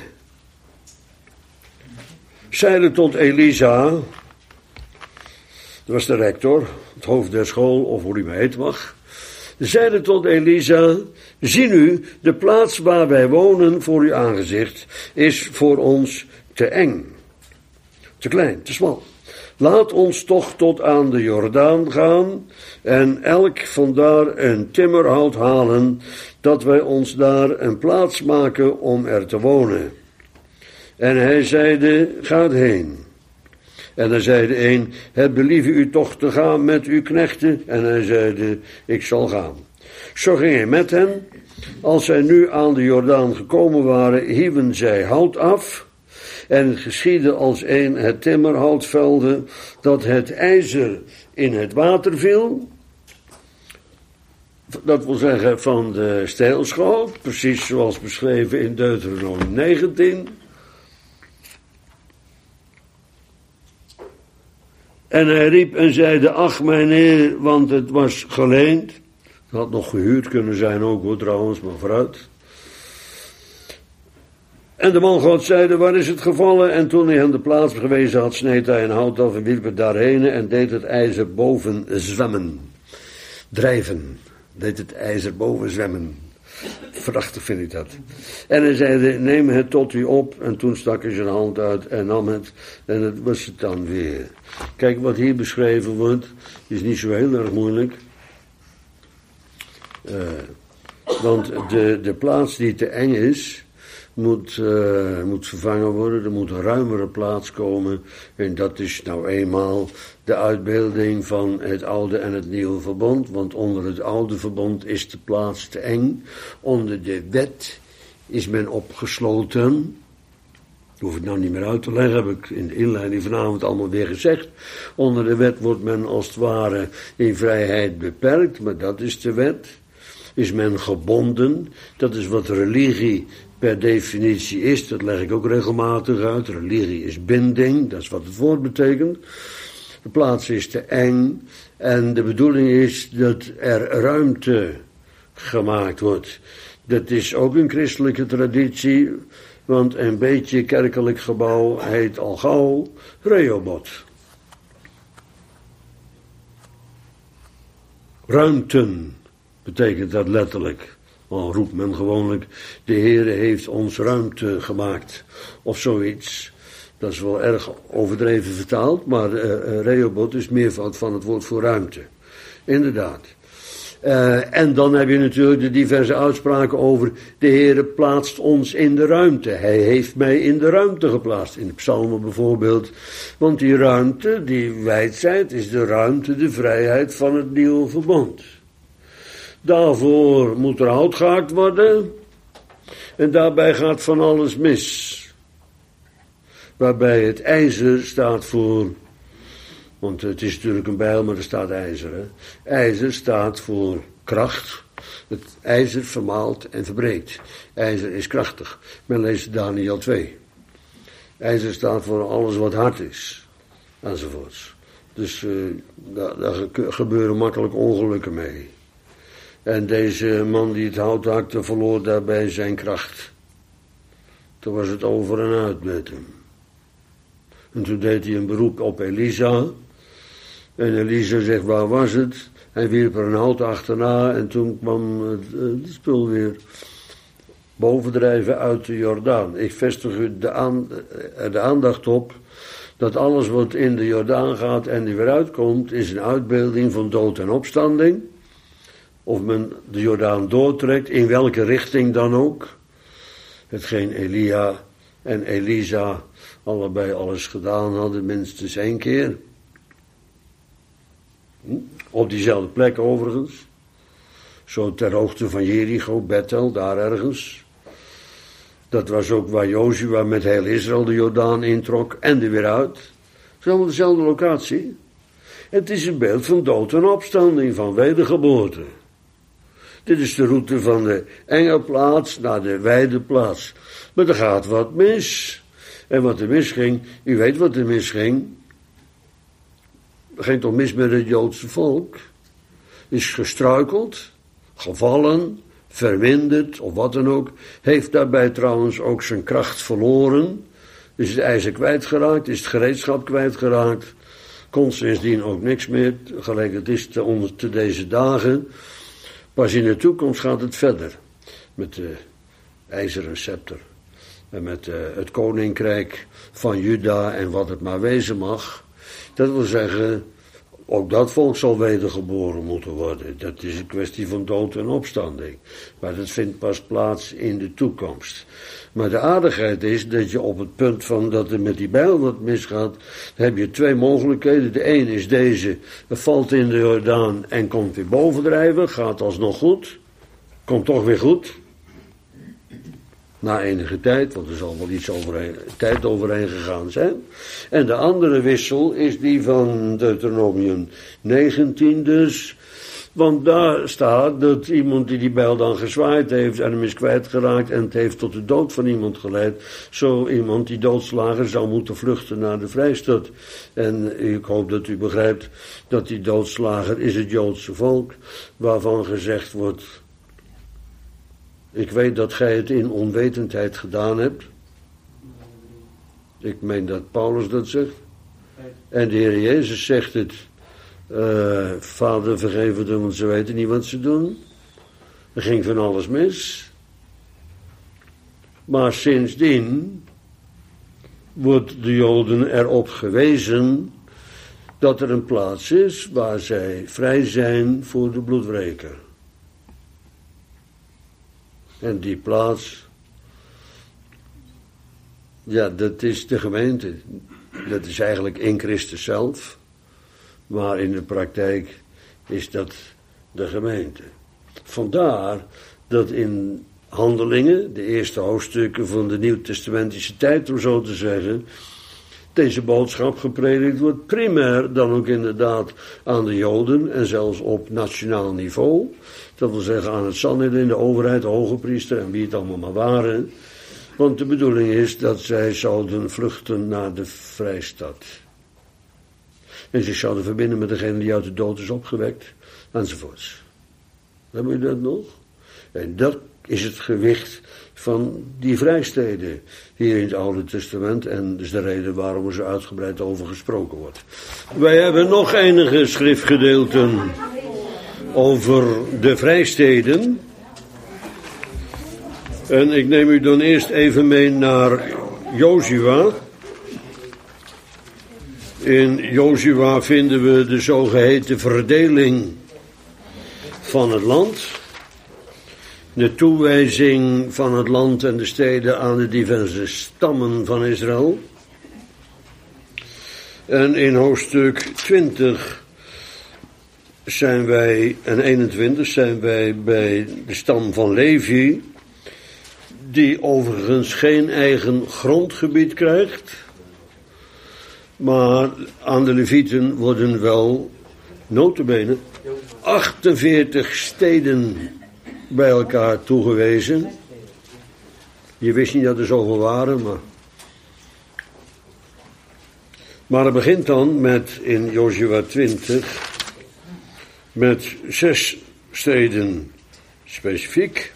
Zeiden tot Elisa, dat was de rector, het hoofd der school, of hoe die maar heet mag. Zeiden tot Elisa, zie nu, de plaats waar wij wonen voor uw aangezicht is voor ons te eng. te klein, te smal. Laat ons toch tot aan de Jordaan gaan en elk vandaar een timmerhout halen, dat wij ons daar een plaats maken om er te wonen. En hij zeide, gaat heen. En er zeide een, het believe u toch te gaan met uw knechten? En hij zeide, ik zal gaan. Zo ging hij met hen. Als zij nu aan de Jordaan gekomen waren, hieven zij hout af. En het geschiedde als een het timmerhout velde, dat het ijzer in het water viel. Dat wil zeggen van de steelschoot, precies zoals beschreven in Deuteronomium 19. En hij riep en zeide, ach mijn heer, want het was geleend. Het had nog gehuurd kunnen zijn ook hoor trouwens, maar vooruit. En de man God zeide, waar is het gevallen? En toen hij hem de plaats gewezen had, sneed hij een hout af en wierp het daarheen en deed het ijzer boven zwemmen. Drijven. Deed het ijzer boven zwemmen. Prachtig vind ik dat. En hij zeide, neem het tot u op. En toen stak hij zijn hand uit en nam het. En het was het dan weer. Kijk, wat hier beschreven wordt, is niet zo heel erg moeilijk. Want de plaats die te eng is, moet vervangen worden. Er moet een ruimere plaats komen. En dat is nou eenmaal de uitbeelding van het oude en het nieuwe verbond. Want onder het oude verbond is de plaats te eng. Onder de wet is men opgesloten. Hoef ik nou niet meer uit te leggen, heb ik in de inleiding vanavond allemaal weer gezegd. Onder de wet wordt men als het ware in vrijheid beperkt, maar dat is de wet. Is men gebonden, dat is wat religie per definitie is, dat leg ik ook regelmatig uit. Religie is binding, dat is wat het woord betekent. De plaats is te eng en de bedoeling is dat er ruimte gemaakt wordt. Dat is ook een christelijke traditie, want een beetje kerkelijk gebouw heet al gauw Rehoboth. Ruimten betekent dat letterlijk. Al roept men gewoonlijk, de Heere heeft ons ruimte gemaakt, of zoiets. Dat is wel erg overdreven vertaald, maar Rehoboth is meervoud van het woord voor ruimte. Inderdaad. En dan heb je natuurlijk de diverse uitspraken over, de Heere plaatst ons in de ruimte. Hij heeft mij in de ruimte geplaatst, in de psalmen bijvoorbeeld. Want die ruimte, die wijsheid, is de ruimte, de vrijheid van het nieuwe verbond. Daarvoor moet er hout gehakt worden. En daarbij gaat van alles mis. Waarbij het ijzer staat voor, want het is natuurlijk een bijl, maar er staat ijzer. Hè? IJzer staat voor kracht. Het ijzer vermaalt en verbreekt. IJzer is krachtig. Men leest Daniel 2. IJzer staat voor alles wat hard is. Enzovoorts. Dus daar gebeuren makkelijk ongelukken mee. En deze man die het hout hakte, verloor daarbij zijn kracht. Toen was het over en uit met hem. En toen deed hij een beroep op Elisa. En Elisa zegt, waar was het? Hij wierp er een hout achterna en toen kwam het spul weer bovendrijven uit de Jordaan. Ik vestig u de aandacht op dat alles wat in de Jordaan gaat en die weer uitkomt, is een uitbeelding van dood en opstanding. Of men de Jordaan doortrekt, in welke richting dan ook. Hetgeen Elia en Elisa allebei alles gedaan hadden, minstens 1 keer. Op diezelfde plek overigens. Zo ter hoogte van Jericho, Bethel, daar ergens. Dat was ook waar Jozua met heel Israël de Jordaan introk en er weer uit. Het is allemaal dezelfde locatie. Het is een beeld van dood en opstanding, van wedergeboorte. Dit is de route van de enge plaats naar de wijde plaats. Maar er gaat wat mis. En wat er misging, u weet wat er misging. Er ging toch mis met het Joodse volk. Is gestruikeld, gevallen, verwinderd of wat dan ook. Heeft daarbij trouwens ook zijn kracht verloren. Is het ijzer kwijtgeraakt, is het gereedschap kwijtgeraakt. Kon sindsdien ook niks meer, gelijk het is te deze dagen. Pas in de toekomst gaat het verder met de ijzeren scepter. en met het koninkrijk van Juda en wat het maar wezen mag. Dat wil zeggen, ook dat volk zal wedergeboren moeten worden. Dat is een kwestie van dood en opstanding. Maar dat vindt pas plaats in de toekomst. Maar de aardigheid is dat je op het punt van dat er met die bijl wat misgaat, dan heb je twee mogelijkheden. De een is deze, valt in de Jordaan en komt weer bovendrijven, gaat alsnog goed. Komt toch weer goed. Na enige tijd, want er zal wel iets tijd overheen gegaan zijn. En de andere wissel is die van Deuteronomium 19 dus. Want daar staat dat iemand die bijl dan gezwaaid heeft en hem is kwijtgeraakt en het heeft tot de dood van iemand geleid. Zo iemand die doodslager zou moeten vluchten naar de vrijstad. En ik hoop dat u begrijpt dat die doodslager is het Joodse volk, waarvan gezegd wordt: ik weet dat gij het in onwetendheid gedaan hebt. Ik meen dat Paulus dat zegt. En de Heer Jezus zegt het. Vader, vergeef het hem, want ze weten niet wat ze doen. Er ging van alles mis. Maar sindsdien wordt de Joden erop gewezen dat er een plaats is waar zij vrij zijn voor de bloedwreker. En die plaats, ja, dat is de gemeente. Dat is eigenlijk in Christus zelf. Maar in de praktijk is dat de gemeente. Vandaar dat in Handelingen, de eerste hoofdstukken van de Nieuwtestamentische tijd, om zo te zeggen, deze boodschap gepredikt wordt, primair dan ook inderdaad aan de Joden en zelfs op nationaal niveau. Dat wil zeggen aan het Sanhedrin, de overheid, de hoge priester en wie het allemaal maar waren. Want de bedoeling is dat zij zouden vluchten naar de vrijstad. En zich zouden verbinden met degene die uit de dood is opgewekt, enzovoorts. Hebben we dat nog? En dat is het gewicht van die vrijsteden hier in het Oude Testament. En dus de reden waarom er zo uitgebreid over gesproken wordt. Wij hebben nog enige schriftgedeelten over de vrijsteden. En ik neem u dan eerst even mee naar Jozua. In Jozua vinden we de zogeheten verdeling van het land. De toewijzing van het land en de steden aan de diverse stammen van Israël. En in hoofdstuk 20 zijn wij, en 21 zijn wij bij de stam van Levi, die overigens geen eigen grondgebied krijgt. Maar aan de Levieten worden wel, nota bene, 48 steden bij elkaar toegewezen. Je wist niet dat er zoveel waren, maar het begint dan met, in Jozua 20, met 6 steden specifiek.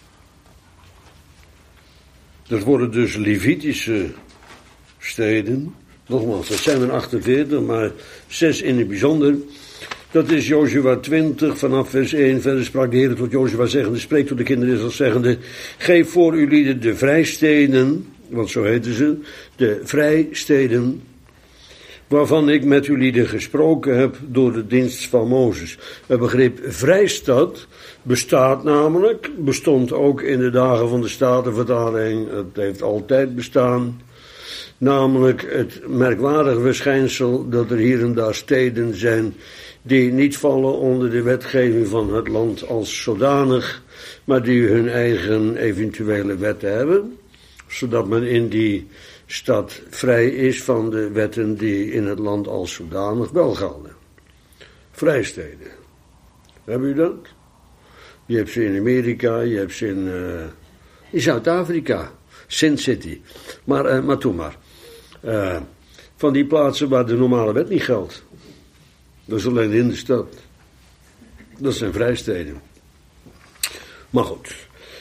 Dat worden dus Levitische steden. Nogmaals, dat zijn er 48, maar 6 in het bijzonder. Dat is Jozua 20, vanaf vers 1. Verder sprak de Heer tot Jozua zeggende, spreek tot de kinderen Israëls zeggende, geef voor uw lieden de vrijsteden, want zo heten ze, de vrijsteden, waarvan ik met uw lieden gesproken heb door de dienst van Mozes. Het begrip vrijstad bestond ook in de dagen van de Statenvertaling. Het heeft altijd bestaan. Namelijk het merkwaardige verschijnsel dat er hier en daar steden zijn die niet vallen onder de wetgeving van het land als zodanig, maar die hun eigen eventuele wetten hebben, zodat men in die stad vrij is van de wetten die in het land als zodanig wel gelden. Vrijsteden. Hebben u dat? Je hebt ze in Amerika, je hebt ze in Zuid-Afrika, Sin City. Maar toen maar. Van die plaatsen waar de normale wet niet geldt. Dat is alleen in de stad. Dat zijn vrijsteden. Maar goed.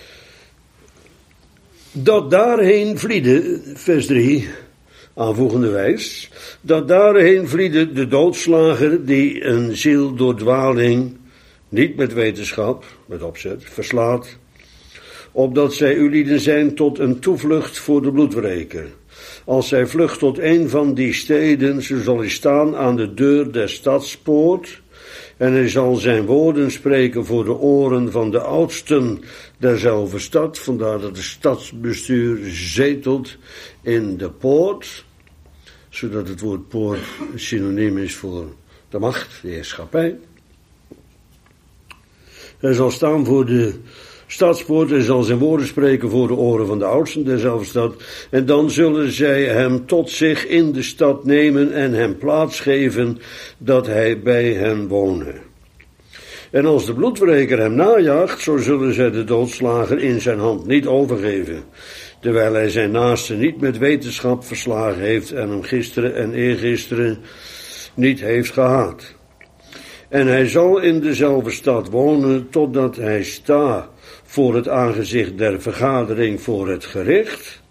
Dat daarheen vlieden, vers 3, aanvoegende wijs, dat daarheen vlieden de doodslager die een ziel door dwaling, niet met wetenschap, met opzet, verslaat, opdat zij ulieden zijn tot een toevlucht voor de bloedwreker. Als zij vlucht tot een van die steden, zo zal hij staan aan de deur der stadspoort, en hij zal zijn woorden spreken voor de oren van de oudsten derzelfde stad, vandaar dat het stadsbestuur zetelt in de poort, zodat het woord poort synoniem is voor de macht, de heerschappij. Hij zal staan voor de stadspoort en zal zijn woorden spreken voor de oren van de oudsten derzelfde stad. En dan zullen zij hem tot zich in de stad nemen en hem plaats geven dat hij bij hen wonen. En als de bloedwreker hem najaagt, zo zullen zij de doodslager in zijn hand niet overgeven, terwijl hij zijn naaste niet met wetenschap verslagen heeft en hem gisteren en eergisteren niet heeft gehaat. En hij zal in dezelfde stad wonen totdat hij sta voor het aangezicht der vergadering voor het gericht.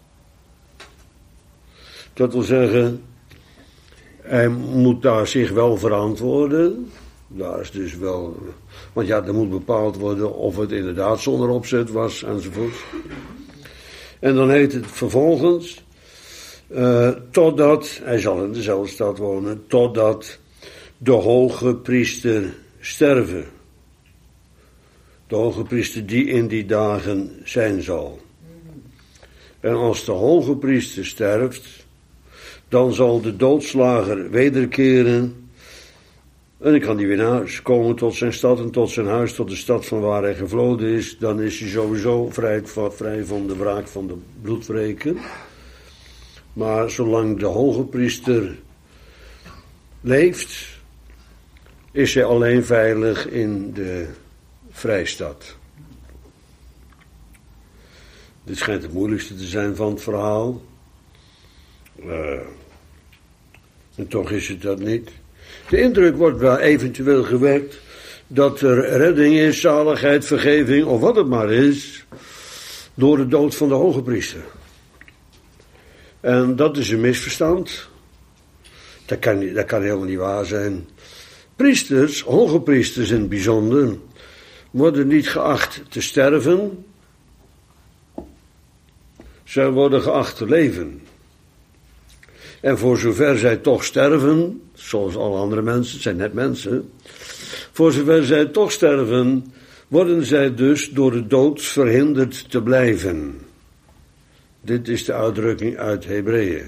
Dat wil zeggen, hij moet daar zich wel verantwoorden. Daar is dus wel, want ja, er moet bepaald worden of het inderdaad zonder opzet was enzovoort. En dan heet het vervolgens, totdat, hij zal in dezelfde stad wonen, totdat de hoge priester sterven. De hoge priester die in die dagen zijn zal. En als de hoge priester sterft, dan zal de doodslager wederkeren. En dan kan hij weer naar huis komen tot zijn stad en tot zijn huis, tot de stad van waar hij gevloden is. Dan is hij sowieso vrij van de wraak van de bloedwreker. Maar zolang de hoge priester leeft, is hij alleen veilig in de vrijstad. Dit schijnt het moeilijkste te zijn van het verhaal. En toch is het dat niet. De indruk wordt wel eventueel gewekt dat er redding is, zaligheid, vergeving of wat het maar is, door de dood van de hoge priester. En dat is een misverstand. Dat kan helemaal niet waar zijn. Priesters, hoge priesters in het bijzonder, worden niet geacht te sterven. Zij worden geacht te leven. En voor zover zij toch sterven, zoals alle andere mensen, het zijn net mensen. Voor zover zij toch sterven, worden zij dus door de dood verhinderd te blijven. Dit is de uitdrukking uit Hebreeën.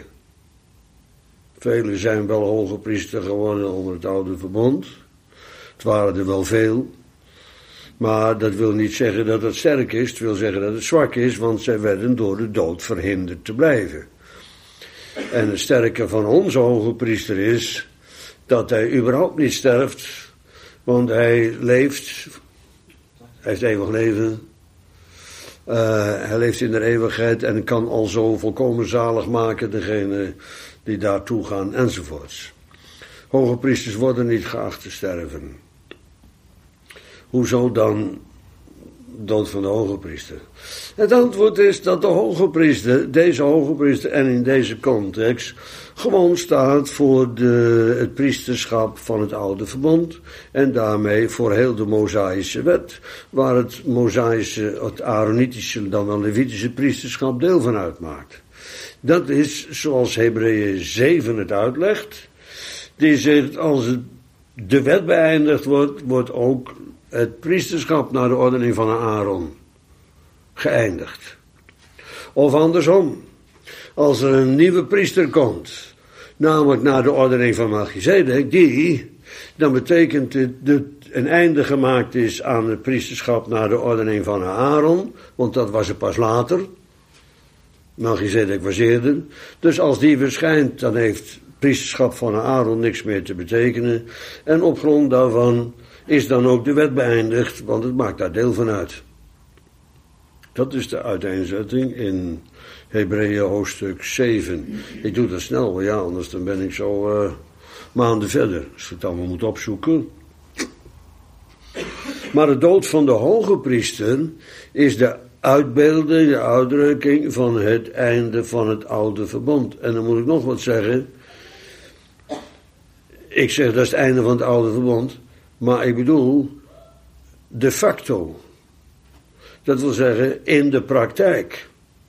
Velen zijn wel hoge priester geworden onder het oude verbond. Het waren er wel veel. Maar dat wil niet zeggen dat het sterk is. Het wil zeggen dat het zwak is, want zij werden door de dood verhinderd te blijven. En het sterke van onze hoge priester is dat hij überhaupt niet sterft, want hij leeft, hij heeft eeuwig leven. Hij leeft in de eeuwigheid en kan al zo volkomen zalig maken degene die daartoe gaan enzovoorts. Hoge priesters worden niet geacht te sterven. Hoezo dan dood van de hoge priester? Het antwoord is dat de hoge priester, deze hoge priester en in deze context, gewoon staat voor het priesterschap van het oude verbond en daarmee voor heel de Mosaïsche wet, waar het Aaronitische, dan wel Levitische priesterschap deel van uitmaakt. Dat is zoals Hebreeën 7 het uitlegt. Die zegt, als de wet beëindigd wordt, wordt ook het priesterschap naar de ordening van Aaron geëindigd. Of andersom, als er een nieuwe priester komt, namelijk naar de ordening van Melchizedek, dan betekent het dat een einde gemaakt is aan het priesterschap naar de ordening van Aaron, want dat was er pas later. Melchizedek was eerder. Dus als die verschijnt, dan heeft het priesterschap van Aaron niks meer te betekenen. En op grond daarvan is dan ook de wet beëindigd, want het maakt daar deel van uit. Dat is de uiteenzetting in Hebreeën hoofdstuk 7. Ik doe dat snel, ja, anders dan ben ik zo maanden verder. Als ik het allemaal moet opzoeken. Maar de dood van de hoge priester is de uitbeelding, de uitdrukking van het einde van het oude verbond. En dan moet ik nog wat zeggen. Ik zeg dat is het einde van het oude verbond, maar ik bedoel de facto. Dat wil zeggen, in de praktijk.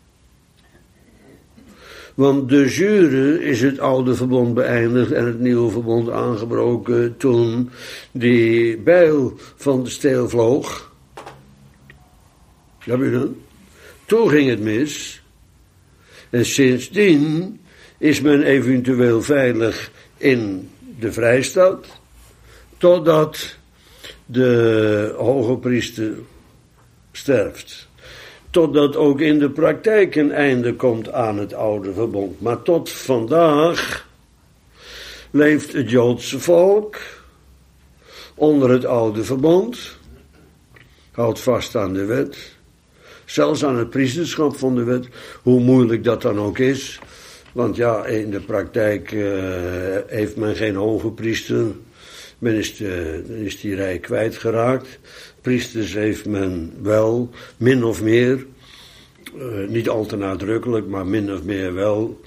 Want de jure is het oude verbond beëindigd en het nieuwe verbond aangebroken toen die bijl van de steel vloog. Heb je dat? Toen ging het mis. En sindsdien is men eventueel veilig in de vrijstad, totdat de hoge priester sterft. Totdat ook in de praktijk een einde komt aan het oude verbond. Maar tot vandaag leeft het Joodse volk onder het oude verbond, houdt vast aan de wet, zelfs aan het priesterschap van de wet, hoe moeilijk dat dan ook is. Want ja, in de praktijk heeft men geen hoge priester. Men is die rij kwijtgeraakt. Priesters heeft men wel, min of meer. Niet al te nadrukkelijk, maar min of meer wel.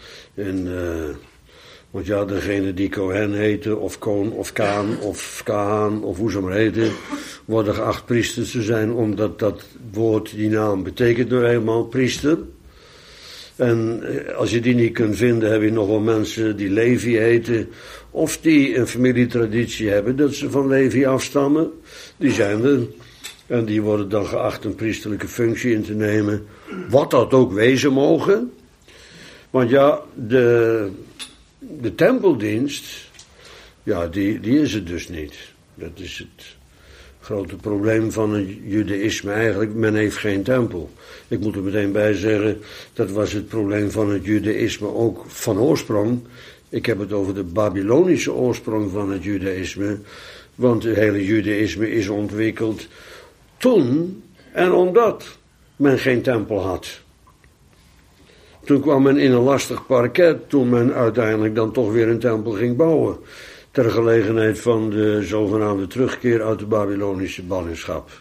Want ja, degene die Kohen heten, of Koon, of Kaan, of Kahan, of hoe ze maar heten, worden geacht priesters te zijn, omdat dat woord, die naam, betekent nou eenmaal priester. En als je die niet kunt vinden, heb je nog wel mensen die Levi heten, of die een familietraditie hebben dat ze van Levi afstammen. Die zijn er. En die worden dan geacht een priesterlijke functie in te nemen. Wat dat ook wezen mogen. Want ja, de tempeldienst, ja, die is het dus niet. Dat is het grote probleem van het judaïsme eigenlijk. Men heeft geen tempel. Ik moet er meteen bij zeggen, dat was het probleem van het judaïsme ook van oorsprong. Ik heb het over de Babylonische oorsprong van het judaïsme. Want het hele judaïsme is ontwikkeld toen en omdat men geen tempel had. Toen kwam men in een lastig parket toen men uiteindelijk dan toch weer een tempel ging bouwen. Ter gelegenheid van de zogenaamde terugkeer uit de Babylonische ballingschap.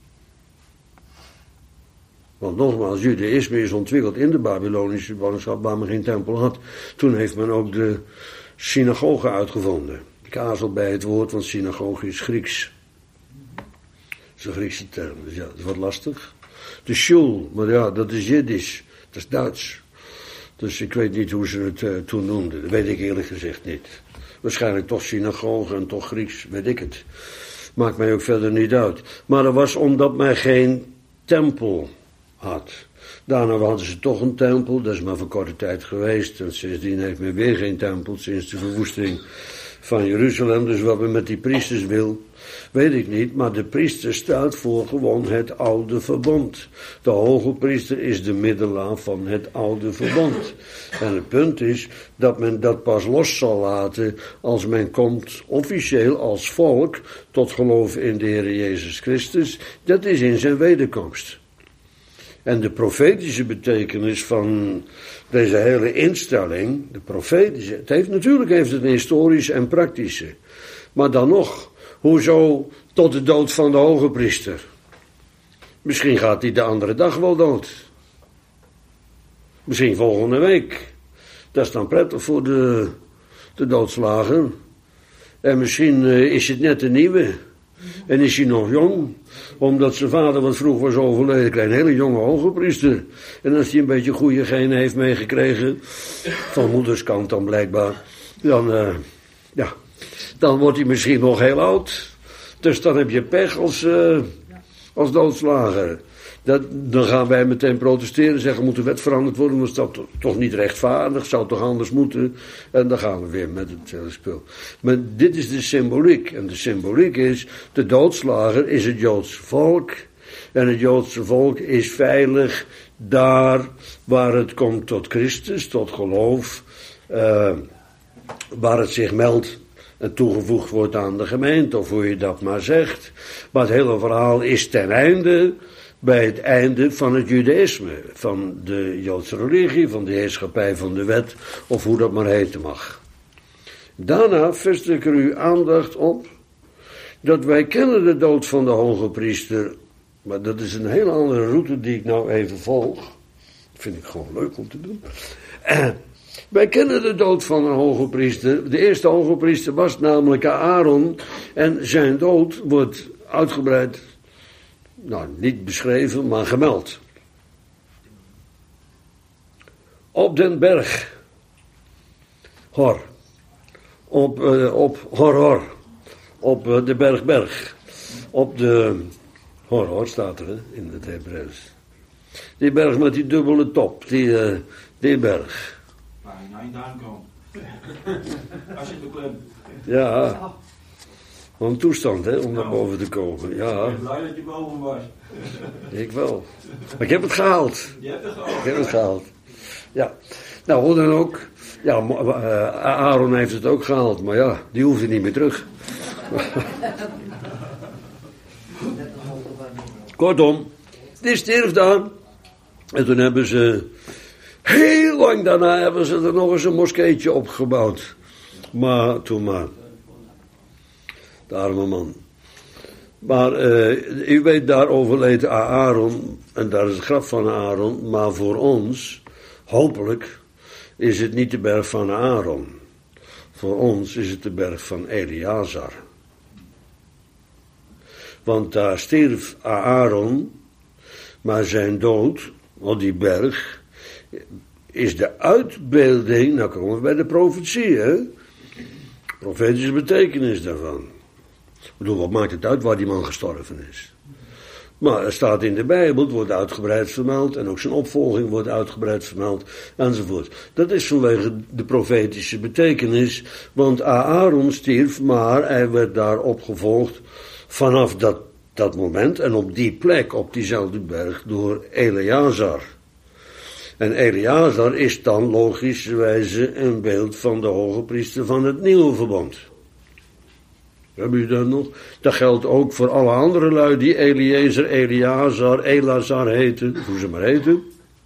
Want nogmaals, judaïsme is ontwikkeld in de Babylonische ballingschap waar men geen tempel had. Toen heeft men ook de synagoge uitgevonden. Ik aarzel bij het woord, want synagoge is Grieks. Dat is een Griekse term, dus ja, dat is wat lastig. De shul, maar ja, dat is Jiddisch, dat is Duits. Dus ik weet niet hoe ze het toen noemden, dat weet ik eerlijk gezegd niet. Waarschijnlijk toch synagoge en toch Grieks, weet ik het. Maakt mij ook verder niet uit. Maar dat was omdat men geen tempel had. Daarna hadden ze toch een tempel, dat is maar voor korte tijd geweest. En sindsdien heeft men weer geen tempel, sinds de verwoesting van Jeruzalem. Dus wat men met die priesters wil, weet ik niet. Maar de priester staat voor gewoon het oude verbond. De hoge priester is de middelaar van het oude verbond. En het punt is dat men dat pas los zal laten als men komt officieel als volk tot geloof in de Heer Jezus Christus. Dat is in zijn wederkomst. En de profetische betekenis van deze hele instelling, de profetische, natuurlijk heeft het een historische en praktische. Maar dan nog, hoezo tot de dood van de hoge priester? Misschien gaat hij de andere dag wel dood. Misschien volgende week. Dat is dan prettig voor de doodslagen. En misschien is het net een nieuwe. En is hij nog jong, omdat zijn vader wat vroeg was overleden, kreeg een hele jonge hogepriester. En als hij een beetje goede genen heeft meegekregen, van moederskant dan blijkbaar, dan wordt hij misschien nog heel oud. Dus dan heb je pech als doodslager. Dan gaan wij meteen protesteren, zeggen moet de wet veranderd worden, want dat is toch niet rechtvaardig, zou toch anders moeten. En dan gaan we weer met het hele spul. Maar dit is de symboliek. En de symboliek is, de doodslager is het Joodse volk. En het Joodse volk is veilig daar waar het komt tot Christus, tot geloof. Waar het zich meldt en toegevoegd wordt aan de gemeente, of hoe je dat maar zegt. Maar het hele verhaal is ten einde bij het einde van het judaïsme, van de Joodse religie, van de heerschappij van de wet, of hoe dat maar heten mag. Daarna vestig ik er uw aandacht op, dat wij kennen de dood van de hoge priester, maar dat is een hele andere route die ik nou even volg. Dat vind ik gewoon leuk om te doen. Wij kennen de dood van een hoge priester. De eerste hoge priester was namelijk Aaron, en zijn dood wordt uitgebreid Nou, niet beschreven, maar gemeld. Op den berg. Hor. Op Hor. Op de berg. Op de... Hor staat er, hè, in het Hebreeuws. Die berg met die dubbele top. Die berg. Waar je naar je duim komt. Als je beklimt. Ja. Wat een toestand, hè, om naar boven te komen. Ja. Ik ben blij dat je boven was. Ik wel. Maar ik heb het gehaald. Je hebt het gehaald. Ik heb het gehaald. Ja. Nou, hoe dan ook. Ja, Aaron heeft het ook gehaald. Maar ja, die hoefde niet meer terug. Kortom, die stierf dan. En toen hebben ze... Heel lang daarna hebben ze er nog eens een moskeetje opgebouwd. Maar, toen maar. De arme man. Maar u weet, daar overleed Aaron. En daar is het graf van Aaron. Maar voor ons, hopelijk, is het niet de berg van Aaron. Voor ons is het de berg van Eleazar. Want daar stierf Aaron. Maar zijn dood, op die berg, is de uitbeelding. Nou komen we bij de profetie, hè. Profetische betekenis daarvan. Ik bedoel, wat maakt het uit waar die man gestorven is? Maar er staat in de Bijbel, het wordt uitgebreid vermeld. En ook zijn opvolging wordt uitgebreid vermeld. Enzovoort. Dat is vanwege de profetische betekenis. Want Aaron stierf, maar hij werd daar opgevolgd vanaf dat moment. En op die plek, op diezelfde berg, door Eleazar. En Eleazar is dan logischerwijze een beeld van de hoge priester van het nieuwe verbond. Hebben jullie dat nog? Dat geldt ook voor alle andere lui die Eliezer, Eleazar, Elazar heten, hoe ze maar heten.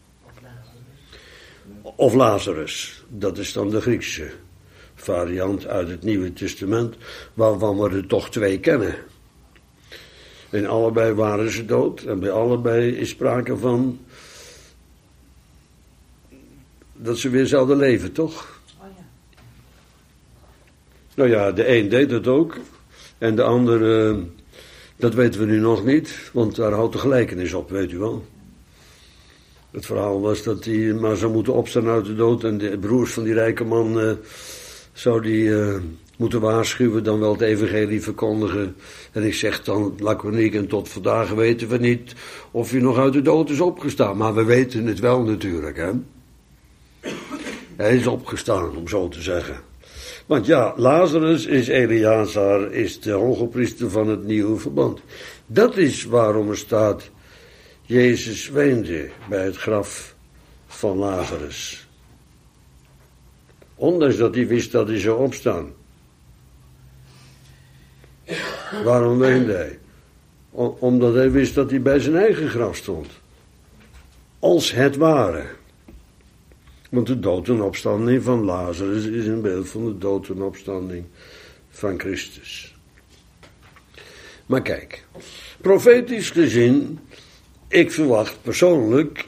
Of Lazarus. Dat is dan de Griekse variant uit het Nieuwe Testament, waarvan we er toch 2 kennen. En allebei waren ze dood en bij allebei is sprake van dat ze weer zouden leven, toch? Oh ja. Nou ja, de een deed het ook. En de ander, dat weten we nu nog niet. Want daar houdt de gelijkenis op, weet u wel. Het verhaal was dat hij maar zou moeten opstaan uit de dood. En de broers van die rijke man zou die moeten waarschuwen. Dan wel het evangelie verkondigen. En ik zeg dan laconiek, en tot vandaag weten we niet of hij nog uit de dood is opgestaan. Maar we weten het wel natuurlijk, hè. Hij is opgestaan, om zo te zeggen. Want ja, Lazarus is Eleazar, is de hoge priester van het nieuwe verbond. Dat is waarom er staat, Jezus weende bij het graf van Lazarus. Ondanks dat hij wist dat hij zou opstaan. Waarom weende hij? Omdat hij wist dat hij bij zijn eigen graf stond. Als het ware. Want de dood en opstanding van Lazarus is een beeld van de dood en opstanding van Christus. Maar kijk, profetisch gezien, ik verwacht persoonlijk,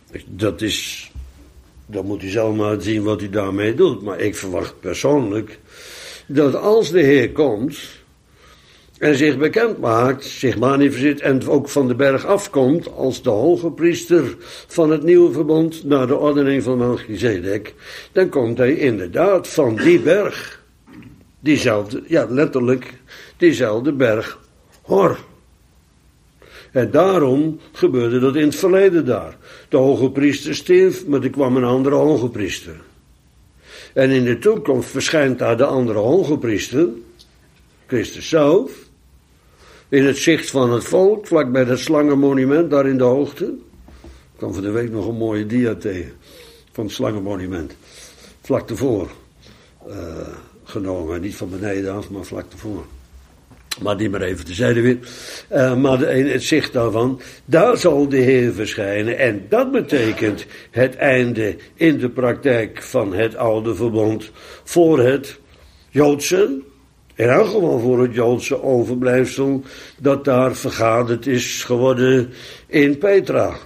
dan moet hij zelf maar zien wat hij daarmee doet, maar ik verwacht persoonlijk dat als de Heer komt en zich bekend maakt, zich manifesteert en ook van de berg afkomt als de hoge priester van het nieuwe verbond naar de ordening van Melchizedek, dan komt hij inderdaad van die berg, diezelfde, ja letterlijk, diezelfde berg, Hor. En daarom gebeurde dat in het verleden daar. De hoge priester stierf, maar er kwam een andere hoge priester. En in de toekomst verschijnt daar de andere hoge priester, Christus zelf, in het zicht van het volk, vlakbij dat slangenmonument daar in de hoogte. Ik kwam van de week nog een mooie dia tegen van het slangenmonument. Vlak ervoor genomen, niet van beneden af, maar vlak ervoor. Maar die maar even terzijde weer. Maar in het zicht daarvan, daar zal de Heer verschijnen. En dat betekent het einde in de praktijk van het oude verbond voor het Joodse, in elk geval voor het Joodse overblijfsel dat daar vergaderd is geworden in Petra.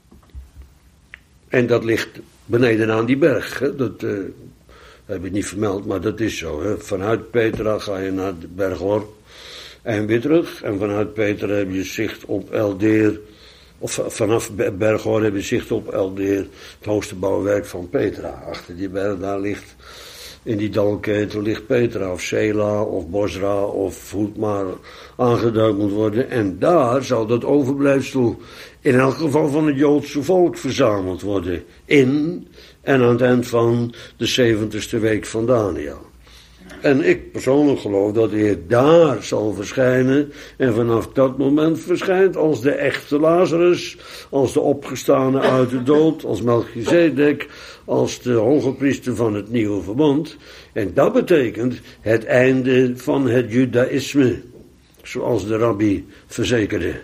En dat ligt beneden aan die berg. Hè. Dat heb ik niet vermeld, maar dat is zo. Hè. Vanuit Petra ga je naar de berg Hor. en weer terug. En vanuit Petra heb je zicht op Eldeer, of vanaf Berghoor heb je zicht op Eldeer, het hoogste bouwwerk van Petra. Achter die berg daar ligt, in die dalketen ligt Petra, of Sela, of Bosra, of hoe het maar aangeduid moet worden. En daar zal dat overblijfsel in elk geval van het Joodse volk verzameld worden. In en aan het eind van de 70ste week van Daniel. En ik persoonlijk geloof dat de Heer daar zal verschijnen. En vanaf dat moment verschijnt als de echte Lazarus, als de opgestane uit de dood, als Melchizedek, als de hogepriester van het nieuwe verbond. En dat betekent het einde van het Judaïsme, zoals de rabbi verzekerde.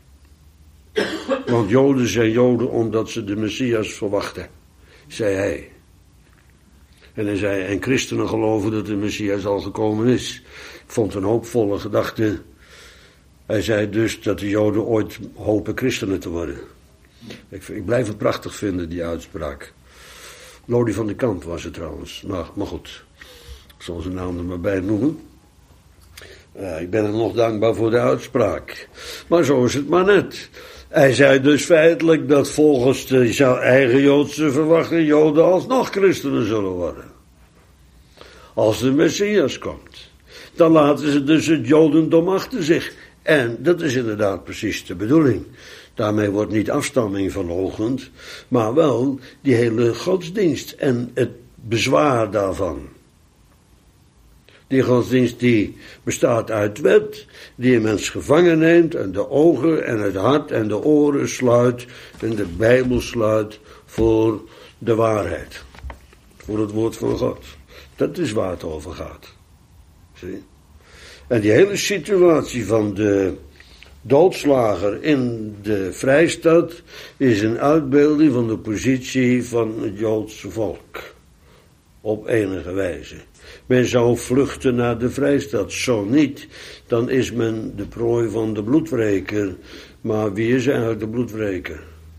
Want Joden zijn Joden omdat ze de Messias verwachten, zei hij. En hij zei, en christenen geloven dat de Messias al gekomen is. Ik vond een hoopvolle gedachte. Hij zei dus dat de Joden ooit hopen christenen te worden. Ik blijf het prachtig vinden, die uitspraak. Lodi van de Kamp was het trouwens. Maar goed, ik zal zijn naam er maar bij noemen. Ik ben er nog dankbaar voor de uitspraak. Maar zo is het maar net. Hij zei dus feitelijk dat volgens de eigen Joodse verwachting Joden alsnog christenen zullen worden. Als de Messias komt. Dan laten ze dus het Jodendom achter zich. En dat is inderdaad precies de bedoeling. Daarmee wordt niet afstamming verloochend, maar wel die hele godsdienst en het bezwaar daarvan. Die godsdienst die bestaat uit wet, die een mens gevangen neemt en de ogen en het hart en de oren sluit en de Bijbel sluit voor de waarheid. Voor het woord van God. Dat is waar het over gaat. Zie? En die hele situatie van de doodslager in de Vrijstad is een uitbeelding van de positie van het Joodse volk. Op enige wijze. Men zou vluchten naar de Vrijstad. Zo niet, dan is men de prooi van de bloedwreker. Maar wie is eigenlijk de bloedwreker?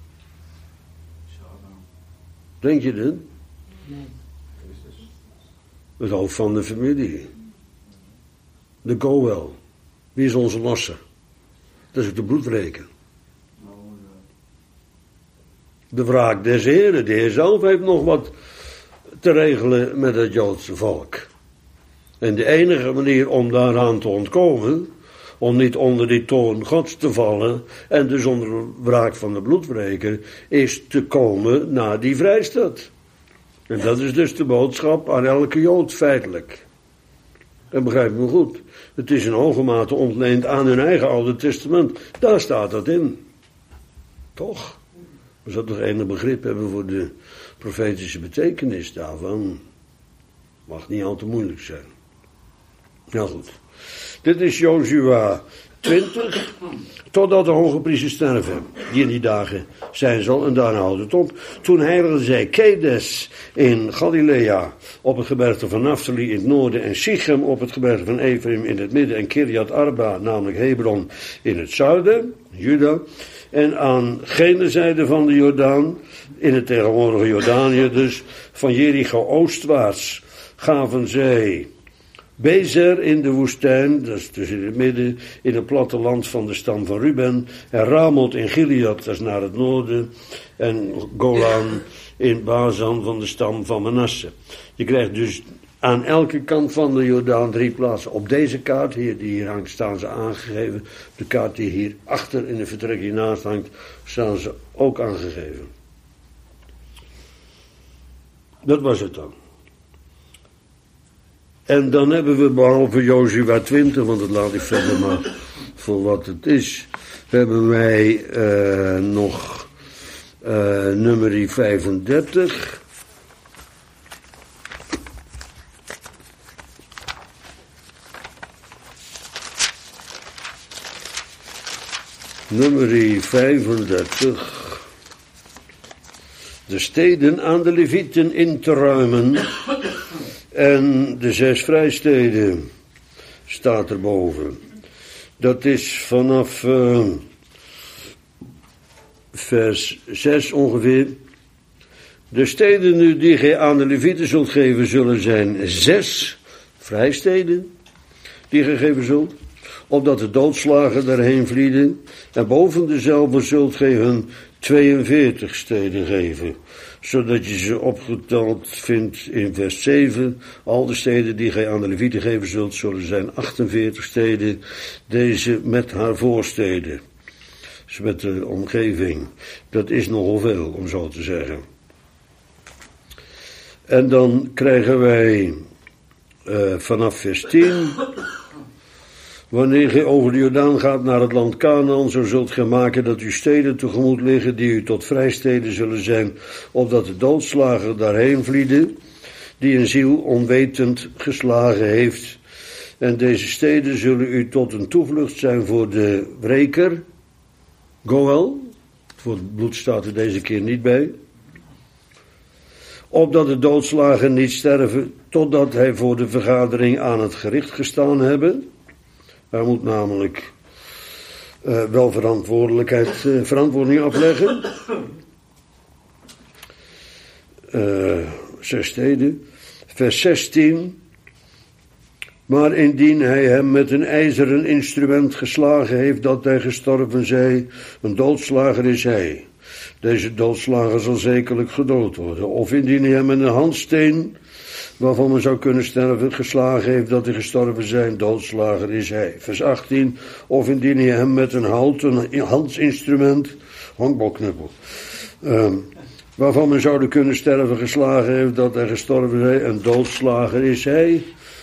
Denk je dat? Het hoofd van de familie. De Goel. Wie is onze losser? Dat is de bloedwreker. De wraak des Heren. De Heer zelf heeft nog wat te regelen met het Joodse volk. En de enige manier om daaraan te ontkomen, om niet onder die toorn Gods te vallen en dus onder de wraak van de bloedwreker, is te komen naar die Vrijstad. En dat is dus de boodschap aan elke Jood feitelijk. En begrijp me goed, het is in hoge mate ontleend aan hun eigen Oude Testament. Daar staat dat in. Toch? We zouden toch enig begrip hebben voor de profetische betekenis daarvan. Mag niet al te moeilijk zijn. Nou goed. Dit is Jozua 20. Totdat de hoge priester sterven. Die in die dagen zijn zal. En daarna houdt het op. Toen heiligden zij Kedes in Galilea. Op het gebergte van Naphtali in het noorden. En Sichem op het gebergte van Ephraim in het midden. En Kirjat Arba, namelijk Hebron, in het zuiden. Juda. En aan gene zijde van de Jordaan. In het tegenwoordige Jordanië dus. Van Jericho oostwaarts. Gaven zij Bezer in de woestijn, dat is dus in het midden, in het platteland van de stam van Ruben. En Ramoth in Gilead, dat is naar het noorden. En Golan in Bazan van de stam van Manasse. Je krijgt dus aan elke kant van de Jordaan 3 plaatsen. Op deze kaart, hier, die hier hangt, staan ze aangegeven. De kaart die hier achter in de vertrek hiernaast hangt, staan ze ook aangegeven. Dat was het dan. En dan hebben we behalve Jozua 20, want dat laat ik verder maar voor wat het is, hebben wij nog nummer 35. Nummer 35. De steden aan de Levieten in te ruimen. En de 6 vrijsteden staat erboven. Dat is vanaf vers 6 ongeveer. De steden nu die gij aan de Levieten zult geven zullen zijn 6 vrijsteden die gegeven zult. opdat de doodslagen daarheen vlieden, en boven dezelfde zult gij hun 42 steden geven, zodat je ze opgeteld vindt in vers 7. Al de steden die gij aan de Levieten geven zult, zullen zijn 48 steden, deze met haar voorsteden. Dus met de omgeving. Dat is nogal veel, om zo te zeggen. En dan krijgen wij vanaf vers 10... Wanneer gij over de Jordaan gaat naar het land Kanaan, zo zult gij maken dat uw steden tegemoet liggen, die u tot vrijsteden zullen zijn, opdat de doodslager daarheen vlieden, die een ziel onwetend geslagen heeft. En deze steden zullen u tot een toevlucht zijn voor de wreker, Goel, voor het bloed staat er deze keer niet bij, opdat de doodslager niet sterven, totdat hij voor de vergadering aan het gericht gestaan hebben. Hij moet namelijk wel verantwoording afleggen. 6 steden. Vers 16. Maar indien hij hem met een ijzeren instrument geslagen heeft, dat hij gestorven zij, een doodslager is hij. Deze doodslager zal zekerlijk gedood worden. Of indien hij hem met een handsteen, waarvan men zou kunnen sterven, geslagen heeft, dat hij gestorven zijn, doodslager is hij. Vers 18, of indien hij hem met een handsinstrument, honkbalknuppel, waarvan men zou kunnen sterven, geslagen heeft, dat hij gestorven zij, een doodslager is hij.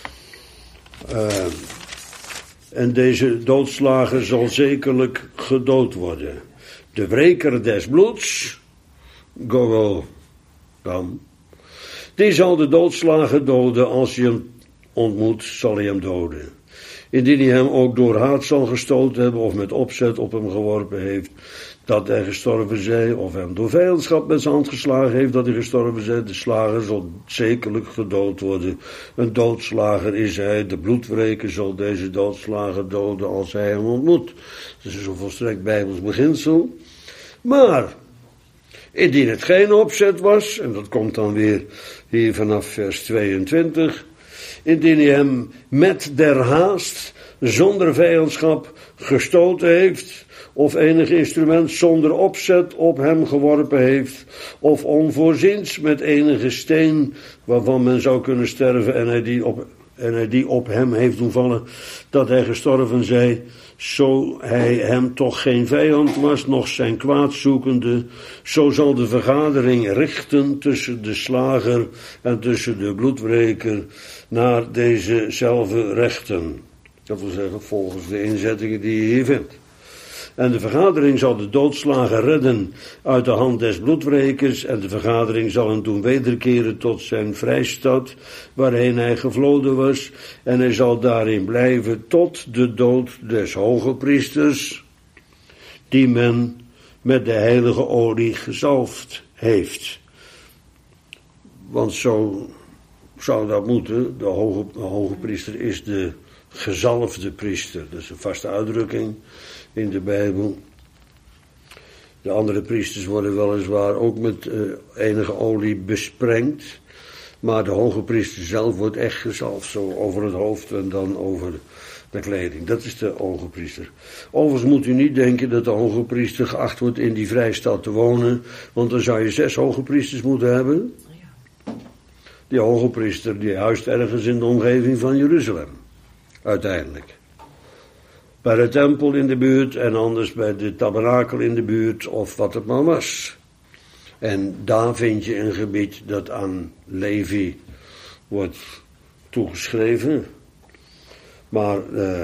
En deze doodslager zal zekerlijk gedood worden. De wreker des bloeds, Goel, dan, die zal de doodslager doden. Als hij hem ontmoet, zal hij hem doden. Indien hij hem ook door haat zal gestoten hebben, of met opzet op hem geworpen heeft, dat hij gestorven zij, of hem door vijandschap met zijn hand geslagen heeft, dat hij gestorven zij, de slager zal zekerlijk gedood worden. Een doodslager is hij, de bloedwreker zal deze doodslager doden als hij hem ontmoet. Dat is een volstrekt bijbels beginsel. Maar indien het geen opzet was, en dat komt dan weer hier vanaf vers 22, indien hij hem met der haast, zonder vijandschap, gestoten heeft, of enig instrument zonder opzet op hem geworpen heeft, of onvoorziens met enige steen, waarvan men zou kunnen sterven, en hij die op hem heeft doen vallen, dat hij gestorven zij, zo hij hem toch geen vijand was, noch zijn kwaadzoekende, zo zal de vergadering richten tussen de slager en tussen de bloedwreker naar dezezelfde rechten. Dat wil zeggen, volgens de inzettingen die je hier vindt. En de vergadering zal de doodslager redden uit de hand des bloedwrekers, en de vergadering zal hem doen wederkeren tot zijn vrijstad, waarheen hij gevloden was, en hij zal daarin blijven tot de dood des hoge priesters, die men met de heilige olie gezalfd heeft. Want zo zou dat moeten. De hoge priester is de gezalfde priester. Dat is een vaste uitdrukking in de Bijbel. De andere priesters worden weliswaar ook met enige olie besprengd, maar de hoge priester zelf wordt echt gezalfd, zo over het hoofd en dan over de kleding. Dat is de hoge priester. Overigens moet u niet denken dat de hoge priester geacht wordt in die vrijstad te wonen, want dan zou je 6 hoge priesters moeten hebben. Die hoge priester die huist ergens in de omgeving van Jeruzalem, uiteindelijk. Bij de tempel in de buurt en anders bij de tabernakel in de buurt of wat het maar was. En daar vind je een gebied dat aan Levi wordt toegeschreven. Maar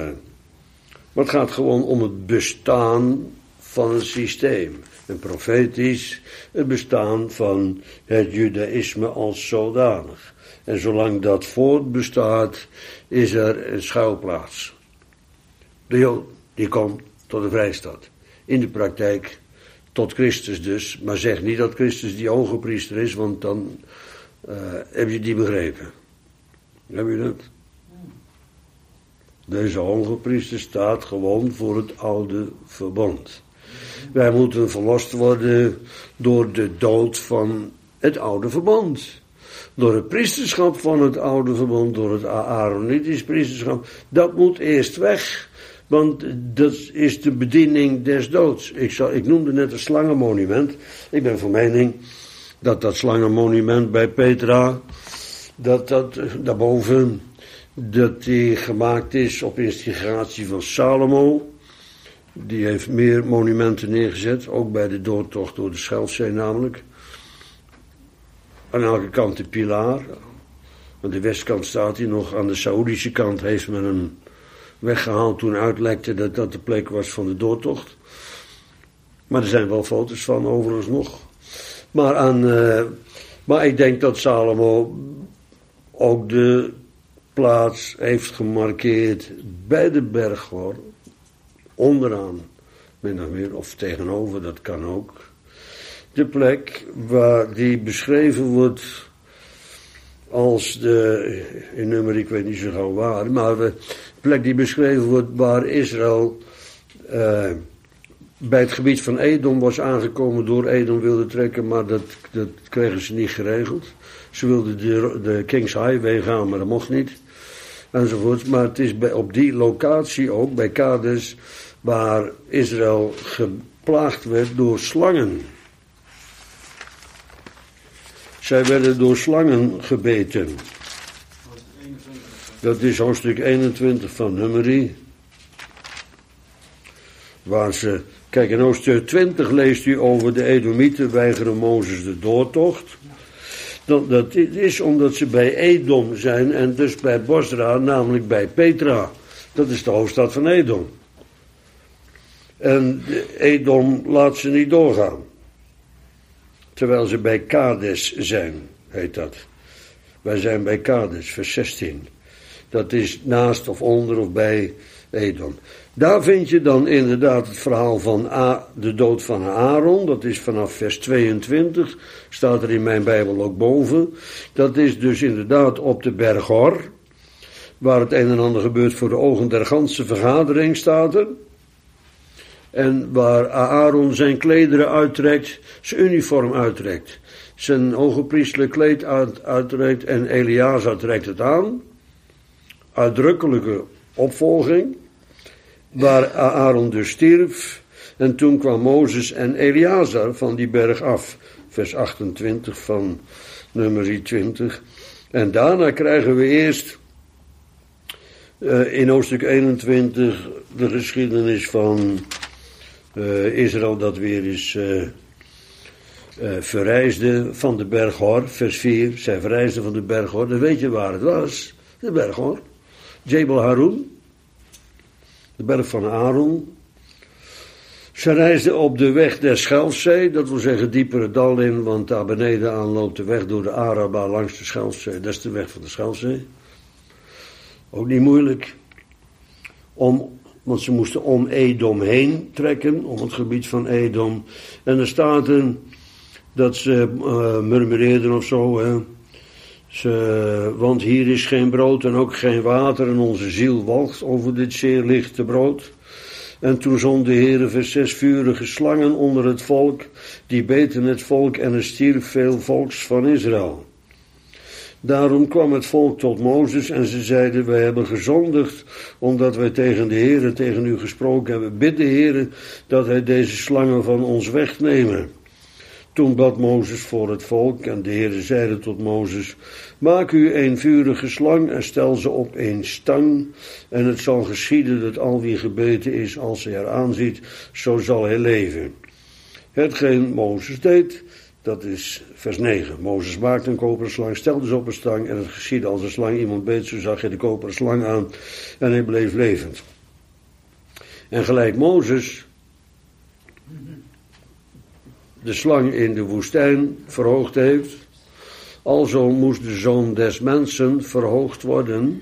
het gaat gewoon om het bestaan van een systeem. En profetisch het bestaan van het judaïsme als zodanig. En zolang dat voortbestaat, is er een schuilplaats. De Jood, die komt tot de vrijstad. In de praktijk tot Christus dus. Maar zeg niet dat Christus die hoge priester is, want dan heb je het niet begrepen. Heb je dat? Deze hoge priester staat gewoon voor het oude verbond. Wij moeten verlost worden door de dood van het oude verbond. door het priesterschap van het oude verbond, door het Aaronitisch priesterschap. Dat moet eerst weg, want dat is de bediening des doods. Ik noemde net een slangenmonument. Ik ben van mening dat slangenmonument bij Petra, dat daarboven, dat die gemaakt is op instigatie van Salomo. Die heeft meer monumenten neergezet, ook bij de doortocht door de Schelfzee namelijk. Aan elke kant de pilaar. Aan de westkant staat hij nog. Aan de Saoedische kant heeft men hem weggehaald toen uitlekte dat dat de plek was van de doortocht. Maar er zijn wel foto's van overigens nog. Maar ik denk dat Salomo ook de plaats heeft gemarkeerd bij de berg hoor. Onderaan, min of meer, of tegenover, dat kan ook. De plek waar die beschreven wordt als in nummer, ik weet niet zo gauw waar, maar de plek die beschreven wordt waar Israël bij het gebied van Edom was aangekomen, door Edom wilde trekken, maar dat kregen ze niet geregeld. Ze wilden de King's Highway gaan, maar dat mocht niet. Enzovoort. Maar het is op die locatie ook, bij Kades, waar Israël geplaagd werd door slangen. Zij werden door slangen gebeten. Dat is hoofdstuk 21 van Numeri. Waar ze, kijk, in hoofdstuk 20 leest u over de Edomieten weigeren Mozes de doortocht. Dat is omdat ze bij Edom zijn en dus bij Bosra, namelijk bij Petra. Dat is de hoofdstad van Edom. En Edom laat ze niet doorgaan. Terwijl ze bij Kades zijn, heet dat. Wij zijn bij Kades, vers 16. Dat is naast of onder of bij Edom. Daar vind je dan inderdaad het verhaal van de dood van Aaron. Dat is vanaf vers 22. Staat er in mijn Bijbel ook boven. Dat is dus inderdaad op de berg Hor. Waar het een en ander gebeurt voor de ogen der ganse vergadering staat er. En waar Aaron zijn klederen uittrekt, zijn uniform uittrekt. Zijn hogepriestelijk kleed uittrekt en Eleazar trekt het aan. Uitdrukkelijke opvolging. Waar Aaron dus stierf. En toen kwam Mozes en Eleazar van die berg af. Vers 28 van nummer 20. En daarna krijgen we eerst in hoofdstuk 21 de geschiedenis van Israël dat weer is verrijsde van de berg Hor. Vers 4. Zij verrijsden van de berg Hor. Dan weet je waar het was. De berg Hor. Jebel Harun. De berg van Aaron. Ze reisden op de weg der Schelfzee, dat wil zeggen dieper het dal in, want daar beneden aan loopt de weg door de Araba langs de Schelfzee. Dat is de weg van de Schelfzee. Ook niet moeilijk. Want ze moesten om Edom heen trekken, om het gebied van Edom. En er staat er dat ze murmureerden of zo, hè. Want hier is geen brood en ook geen water en onze ziel walgt over dit zeer lichte brood. En toen zond de Heere vers 6 vurige slangen onder het volk, die beten het volk en er stierf veel volks van Israël. Daarom kwam het volk tot Mozes en ze zeiden, wij hebben gezondigd, omdat wij tegen de Heere, tegen u gesproken hebben. Bid de Heere dat hij deze slangen van ons wegnemen. Toen bad Mozes voor het volk en de Heere zeide tot Mozes, maak u een vurige slang en stel ze op een stang. En het zal geschieden dat al wie gebeten is, als hij er aanziet, zo zal hij leven. Hetgeen Mozes deed, dat is vers 9. Mozes maakte een koperen slang, stelde ze op een stang en het geschiedde als een slang iemand beet, zo zag hij de koperen slang aan en hij bleef levend. En gelijk Mozes de slang in de woestijn verhoogd heeft, alzo moest de Zoon des Mensen verhoogd worden,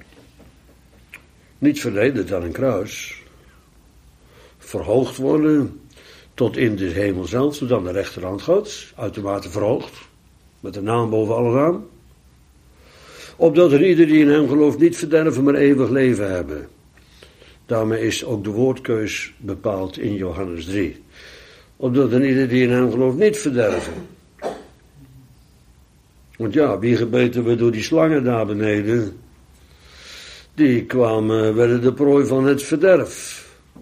niet verleden aan een kruis, verhoogd worden tot in de hemel zelf, tot aan de rechterhand Gods, uitermate verhoogd, met de naam boven alle naam, opdat er ieder die in hem gelooft niet verderven, maar eeuwig leven hebben. Daarmee is ook de woordkeus bepaald in Johannes 3. Opdat er ieder die in hem gelooft niet verderven. Want ja, wie gebeten werd door die slangen daar beneden, die werden de prooi van het verderf.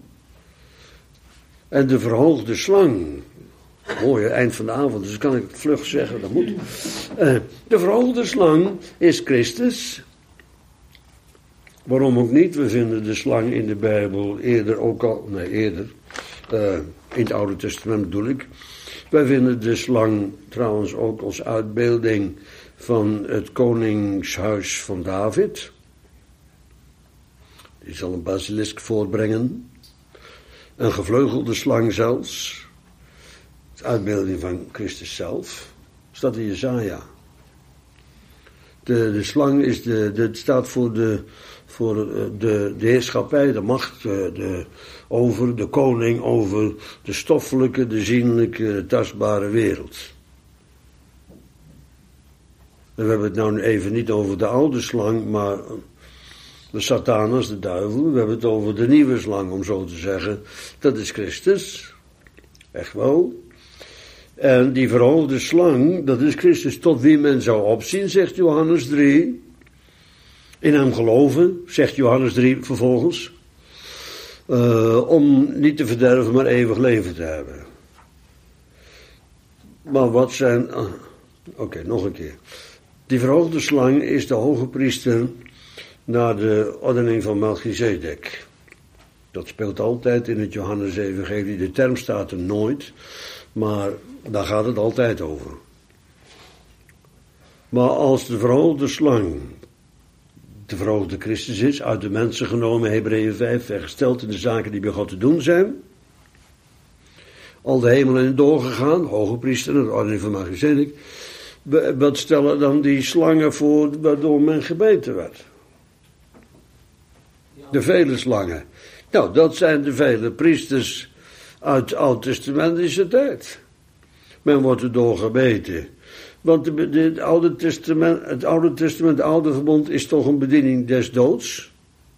En de verhoogde slang, mooi eind van de avond, dus kan ik het vlug zeggen, dat moet. De verhoogde slang is Christus. Waarom ook niet? We vinden de slang in de Bijbel in het Oude Testament bedoel ik. Wij vinden de slang trouwens ook als uitbeelding van het koningshuis van David. Die zal een basilisk voortbrengen. Een gevleugelde slang zelfs. De uitbeelding van Christus zelf. Staat in Jesaja. De slang staat voor de heerschappij, de macht, over de koning, over de stoffelijke, de zienlijke, tastbare wereld. En we hebben het nou even niet over de oude slang, maar de Satanas, de duivel. We hebben het over de nieuwe slang, om zo te zeggen. Dat is Christus. Echt wel. En die verhoogde slang, dat is Christus, tot wie men zou opzien, zegt Johannes 3. In hem geloven, zegt Johannes 3 vervolgens. Om niet te verderven, maar eeuwig leven te hebben. Maar wat zijn... Oké, nog een keer. Die verhoogde slang is de hoge priester naar de ordening van Melchizedek. Dat speelt altijd in het Johannes-evangelie. De term staat er nooit, maar daar gaat het altijd over. Maar als de verhoogde slang de verhoogde Christus is, uit de mensen genomen, Hebreeën 5, vergesteld in de zaken die bij God te doen zijn, al de hemelen in doorgegaan, hoge priester, de ordening van Melchizedek, wat stellen dan die slangen voor waardoor men gebeten werd? De vele slangen. Nou, dat zijn de vele priesters uit het Oud-testamentische tijd. Men wordt erdoor gebeten. Want het Oude Testament, het Oude Verbond is toch een bediening des doods.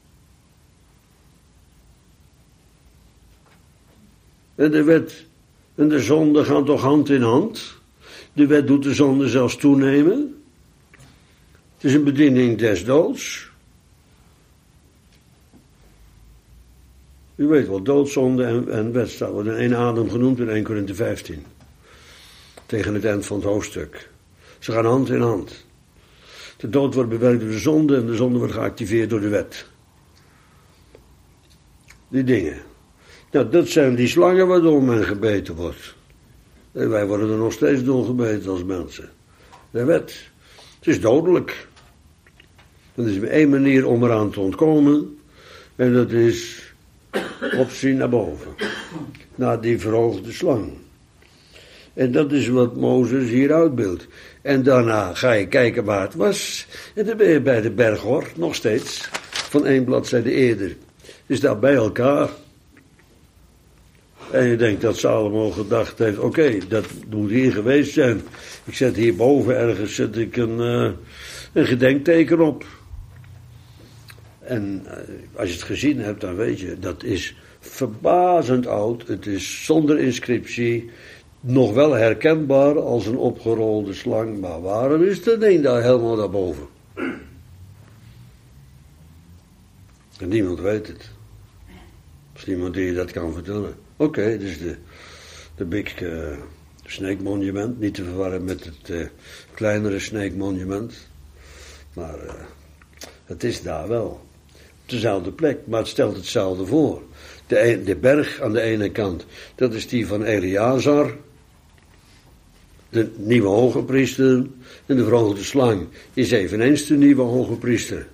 En de wet en de zonde gaan toch hand in hand. De wet doet de zonde zelfs toenemen. Het is een bediening des doods. U weet wel, doodzonde en wet worden in één adem genoemd in 1 Korinthe 15. Tegen het eind van het hoofdstuk. Ze gaan hand in hand. De dood wordt bewerkt door de zonde en de zonde wordt geactiveerd door de wet. Die dingen. Nou, dat zijn die slangen waardoor men gebeten wordt. En wij worden er nog steeds door gebeten als mensen. De wet. Het is dodelijk. Er is maar één manier om eraan te ontkomen. En dat is opzien naar boven. Naar die verhoogde slang. En dat is wat Mozes hier uitbeeldt. En daarna ga je kijken waar het was. En dan ben je bij de berghor, nog steeds. Van 1 bladzijde eerder. Is daar bij elkaar. En je denkt dat Salomo gedacht heeft, oké, dat moet hier geweest zijn. Ik zet hierboven ergens een gedenkteken op. En als je het gezien hebt, dan weet je, dat is verbazend oud. Het is zonder inscriptie. Nog wel herkenbaar als een opgerolde slang. Maar waarom is er een daar helemaal daarboven? En niemand weet het. Is niemand die je dat kan vertellen. Oké, dit is de Big Snake Monument. Niet te verwarren met het kleinere Snake Monument. Maar het is daar wel. Op dezelfde plek, maar het stelt hetzelfde voor. De berg aan de ene kant, dat is die van Eleazar. De nieuwe hoge priester. En de verhoogde slang is eveneens de nieuwe hoge priester.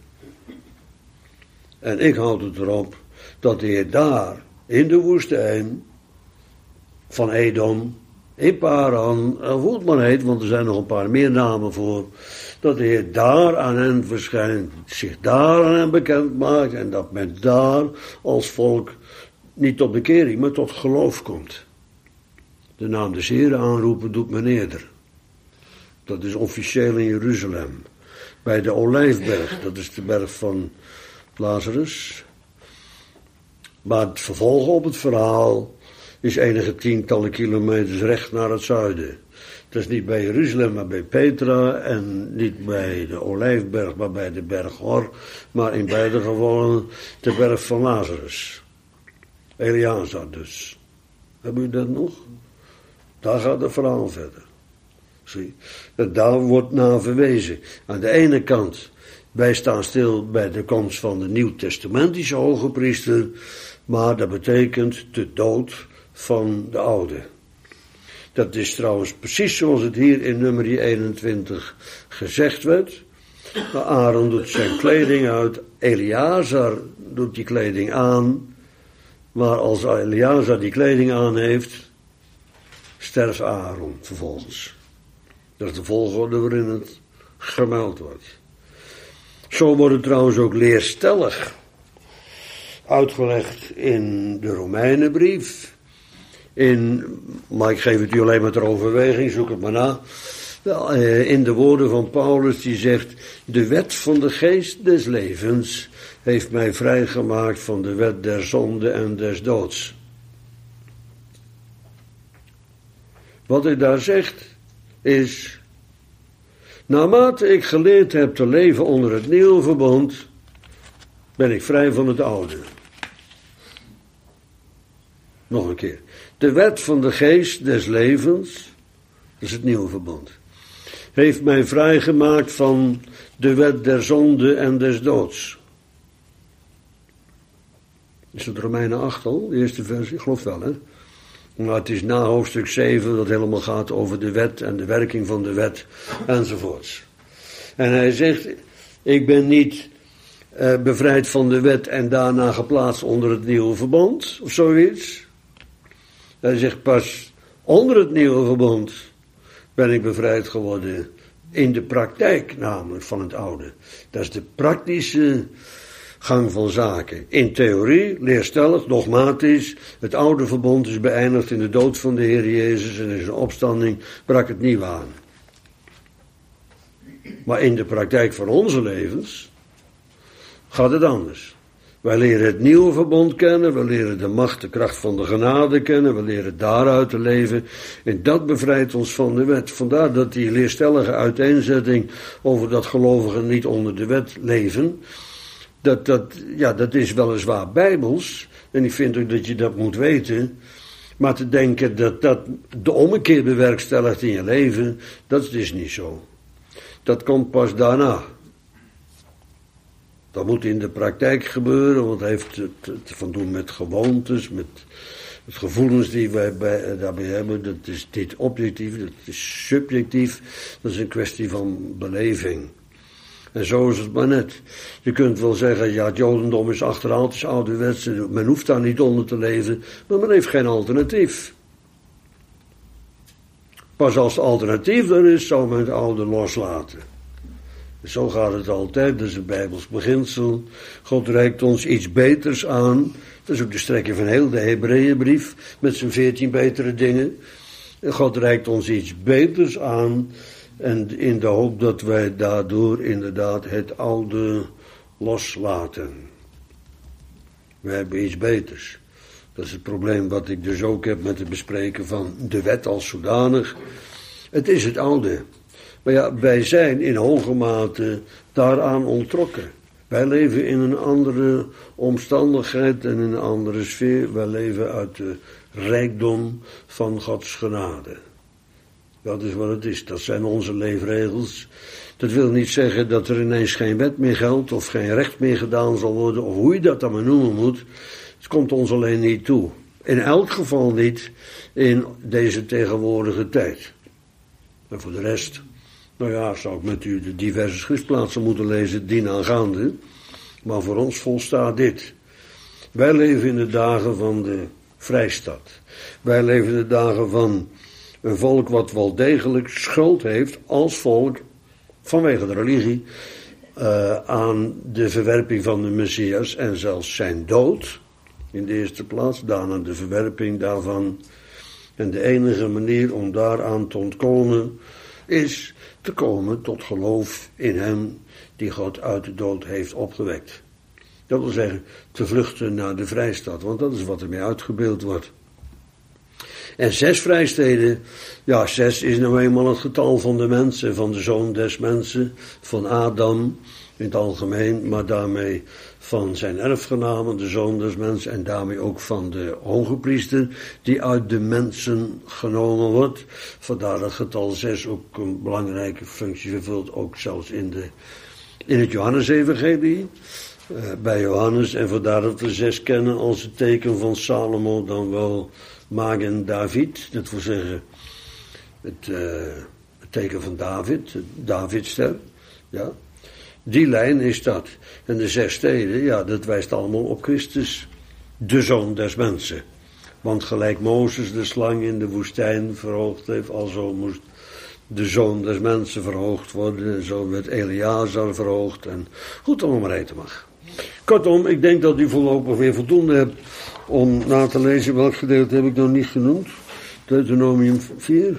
En ik houd het erop dat de Heer daar in de woestijn van Edom, in Paran, hoe het maar heet, want er zijn nog een paar meer namen voor, dat de Heer daar aan hen verschijnt, zich daar aan hen bekend maakt en dat men daar als volk niet tot bekering, maar tot geloof komt. De naam des Heeren aanroepen doet men eerder. Dat is officieel in Jeruzalem. Bij de Olijfberg, dat is de berg van Lazarus. Maar het vervolg op het verhaal is enige tientallen kilometers recht naar het zuiden. Dat is niet bij Jeruzalem, maar bij Petra. En niet bij de Olijfberg, maar bij de berg Hor. Maar in beide gevallen de berg van Lazarus. Eleazar dus. Hebben u dat nog? Daar gaat het verhaal verder. Zie, daar wordt naar verwezen. Aan de ene kant, wij staan stil bij de komst van de Nieuw-Testamentische hoge priester, maar dat betekent de dood van de oude. Dat is trouwens precies zoals het hier in nummer 21 gezegd werd. Maar Aaron doet zijn kleding uit, Eleazar doet die kleding aan, maar als Eleazar die kleding aan heeft, sterft Aaron vervolgens. Dat is de volgorde waarin het gemeld wordt. Zo wordt het trouwens ook leerstellig uitgelegd in de Romeinenbrief. Maar ik geef het u alleen maar ter overweging, zoek het maar na. In de woorden van Paulus die zegt, de wet van de geest des levens heeft mij vrijgemaakt van de wet der zonde en des doods. Wat hij daar zegt is, naarmate ik geleerd heb te leven onder het nieuwe verbond, ben ik vrij van het oude. Nog een keer. De wet van de geest des levens, dat is het nieuwe verbond, heeft mij vrijgemaakt van de wet der zonde en des doods. Is het Romeinen 8 al, de eerste versie? Ik geloof wel, hè? Maar het is na hoofdstuk 7 dat helemaal gaat over de wet en de werking van de wet enzovoorts. En hij zegt, ik ben niet bevrijd van de wet en daarna geplaatst onder het nieuwe verbond, of zoiets. Hij zegt, pas onder het nieuwe verbond ben ik bevrijd geworden in de praktijk namelijk van het oude. Dat is de praktische gang van zaken. In theorie, leerstellig, dogmatisch, het oude verbond is beëindigd in de dood van de Heer Jezus en in zijn opstanding brak het nieuwe aan. Maar in de praktijk van onze levens gaat het anders. Wij leren het nieuwe verbond kennen, we leren de macht, de kracht van de genade kennen, we leren daaruit te leven en dat bevrijdt ons van de wet. Vandaar dat die leerstellige uiteenzetting over dat gelovigen niet onder de wet leven, dat is weliswaar bijbels en ik vind ook dat je dat moet weten, maar te denken dat dat de ommekeer bewerkstelligt in je leven, dat is dus niet zo. Dat komt pas daarna. Dat moet in de praktijk gebeuren, want het heeft te van doen met gewoontes, met gevoelens die wij daarbij hebben. Dat is niet objectief, dat is subjectief, dat is een kwestie van beleving. En zo is het maar net. Je kunt wel zeggen, ja, het jodendom is achterhaald, het is ouderwets, men hoeft daar niet onder te leven, maar men heeft geen alternatief. Pas als het alternatief er is, zou men het oude loslaten. Zo gaat het altijd, dat is een Bijbels beginsel. God reikt ons iets beters aan. Dat is ook de strekking van heel de Hebreeënbrief, met zijn 14 betere dingen. En God reikt ons iets beters aan, en in de hoop dat wij daardoor inderdaad het oude loslaten. We hebben iets beters. Dat is het probleem wat ik dus ook heb met het bespreken van de wet als zodanig. Het is het oude. Maar ja, wij zijn in hoge mate daaraan onttrokken. Wij leven in een andere omstandigheid en in een andere sfeer. Wij leven uit de rijkdom van Gods genade. Dat is wat het is. Dat zijn onze leefregels. Dat wil niet zeggen dat er ineens geen wet meer geldt of geen recht meer gedaan zal worden, of hoe je dat dan maar noemen moet. Het komt ons alleen niet toe. In elk geval niet in deze tegenwoordige tijd. En voor de rest, nou ja, zou ik met u de diverse schriftplaatsen moeten lezen dienaangaande. Maar voor ons volstaat dit. Wij leven in de dagen van de vrijstad. Wij leven in de dagen van een volk wat wel degelijk schuld heeft als volk, vanwege de religie, aan de verwerping van de Messias en zelfs zijn dood in de eerste plaats, daarna de verwerping daarvan. En de enige manier om daaraan te ontkomen is te komen tot geloof in hem die God uit de dood heeft opgewekt. Dat wil zeggen, te vluchten naar de vrijstad, want dat is wat ermee uitgebeeld wordt. En 6 vrijsteden, ja, 6 is nou eenmaal het getal van de mensen, van de zoon des mensen, van Adam in het algemeen, maar daarmee van zijn erfgenamen, de zoon des mensen, en daarmee ook van de hogepriester, die uit de mensen genomen wordt. Vandaar dat getal 6 ook een belangrijke functie vervult, ook zelfs in het Johannes-evangelie, bij Johannes, en vandaar dat we 6 kennen als het teken van Salomo, dan wel Magen David, dat wil zeggen het teken van David, de Davidster, ja. Die lijn is dat. En de 6 steden, ja, dat wijst allemaal op Christus, de zoon des mensen. Want gelijk Mozes de slang in de woestijn verhoogd heeft, alzo moest de zoon des mensen verhoogd worden. En zo werd Eleazar verhoogd. En goed, om maar eten mag. Kortom, ik denk dat u voorlopig weer voldoende hebt om na te lezen. Welk gedeelte heb ik nog niet genoemd? Deuteronomium 4?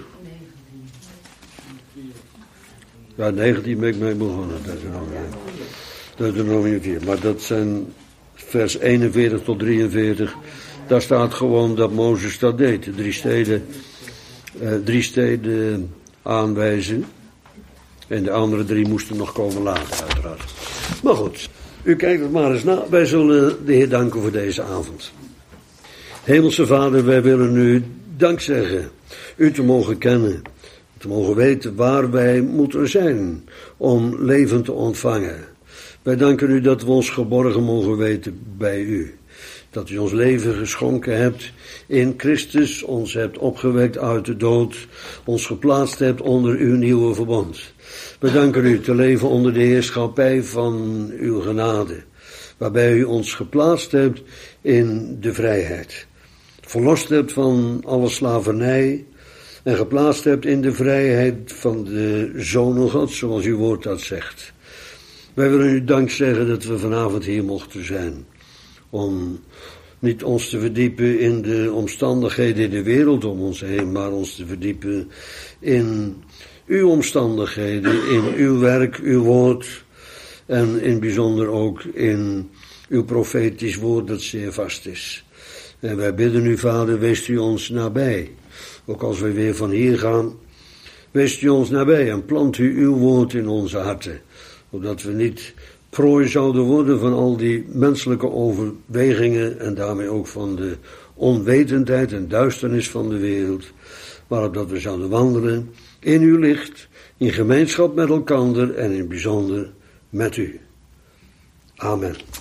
Ja, 19 ben ik mee begonnen. Deuteronomium 4. Maar dat zijn vers 41 tot 43. Daar staat gewoon dat Mozes dat deed. De 3 steden aanwijzen. En de andere 3 moesten nog komen later, uiteraard. Maar goed, u kijkt het maar eens na. Wij zullen de Heer danken voor deze avond. Hemelse Vader, wij willen u dank zeggen. U te mogen kennen. Te mogen weten waar wij moeten zijn om leven te ontvangen. Wij danken u dat we ons geborgen mogen weten bij u. Dat u ons leven geschonken hebt in Christus, ons hebt opgewekt uit de dood, ons geplaatst hebt onder uw nieuwe verbond. We danken u te leven onder de heerschappij van uw genade, waarbij u ons geplaatst hebt in de vrijheid. Verlost hebt van alle slavernij en geplaatst hebt in de vrijheid van de Zoon God, zoals uw woord dat zegt. Wij willen u dank zeggen dat we vanavond hier mochten zijn, om niet ons te verdiepen in de omstandigheden in de wereld om ons heen, maar ons te verdiepen in uw omstandigheden, in uw werk, uw woord, en in bijzonder ook in uw profetisch woord dat zeer vast is. En wij bidden u, Vader, wees u ons nabij. Ook als wij weer van hier gaan, wees u ons nabij en plant u uw woord in onze harten, opdat we niet prooi zouden worden van al die menselijke overwegingen en daarmee ook van de onwetendheid en duisternis van de wereld, maar opdat we zouden wandelen in uw licht, in gemeenschap met elkander en in bijzonder met u. Amen.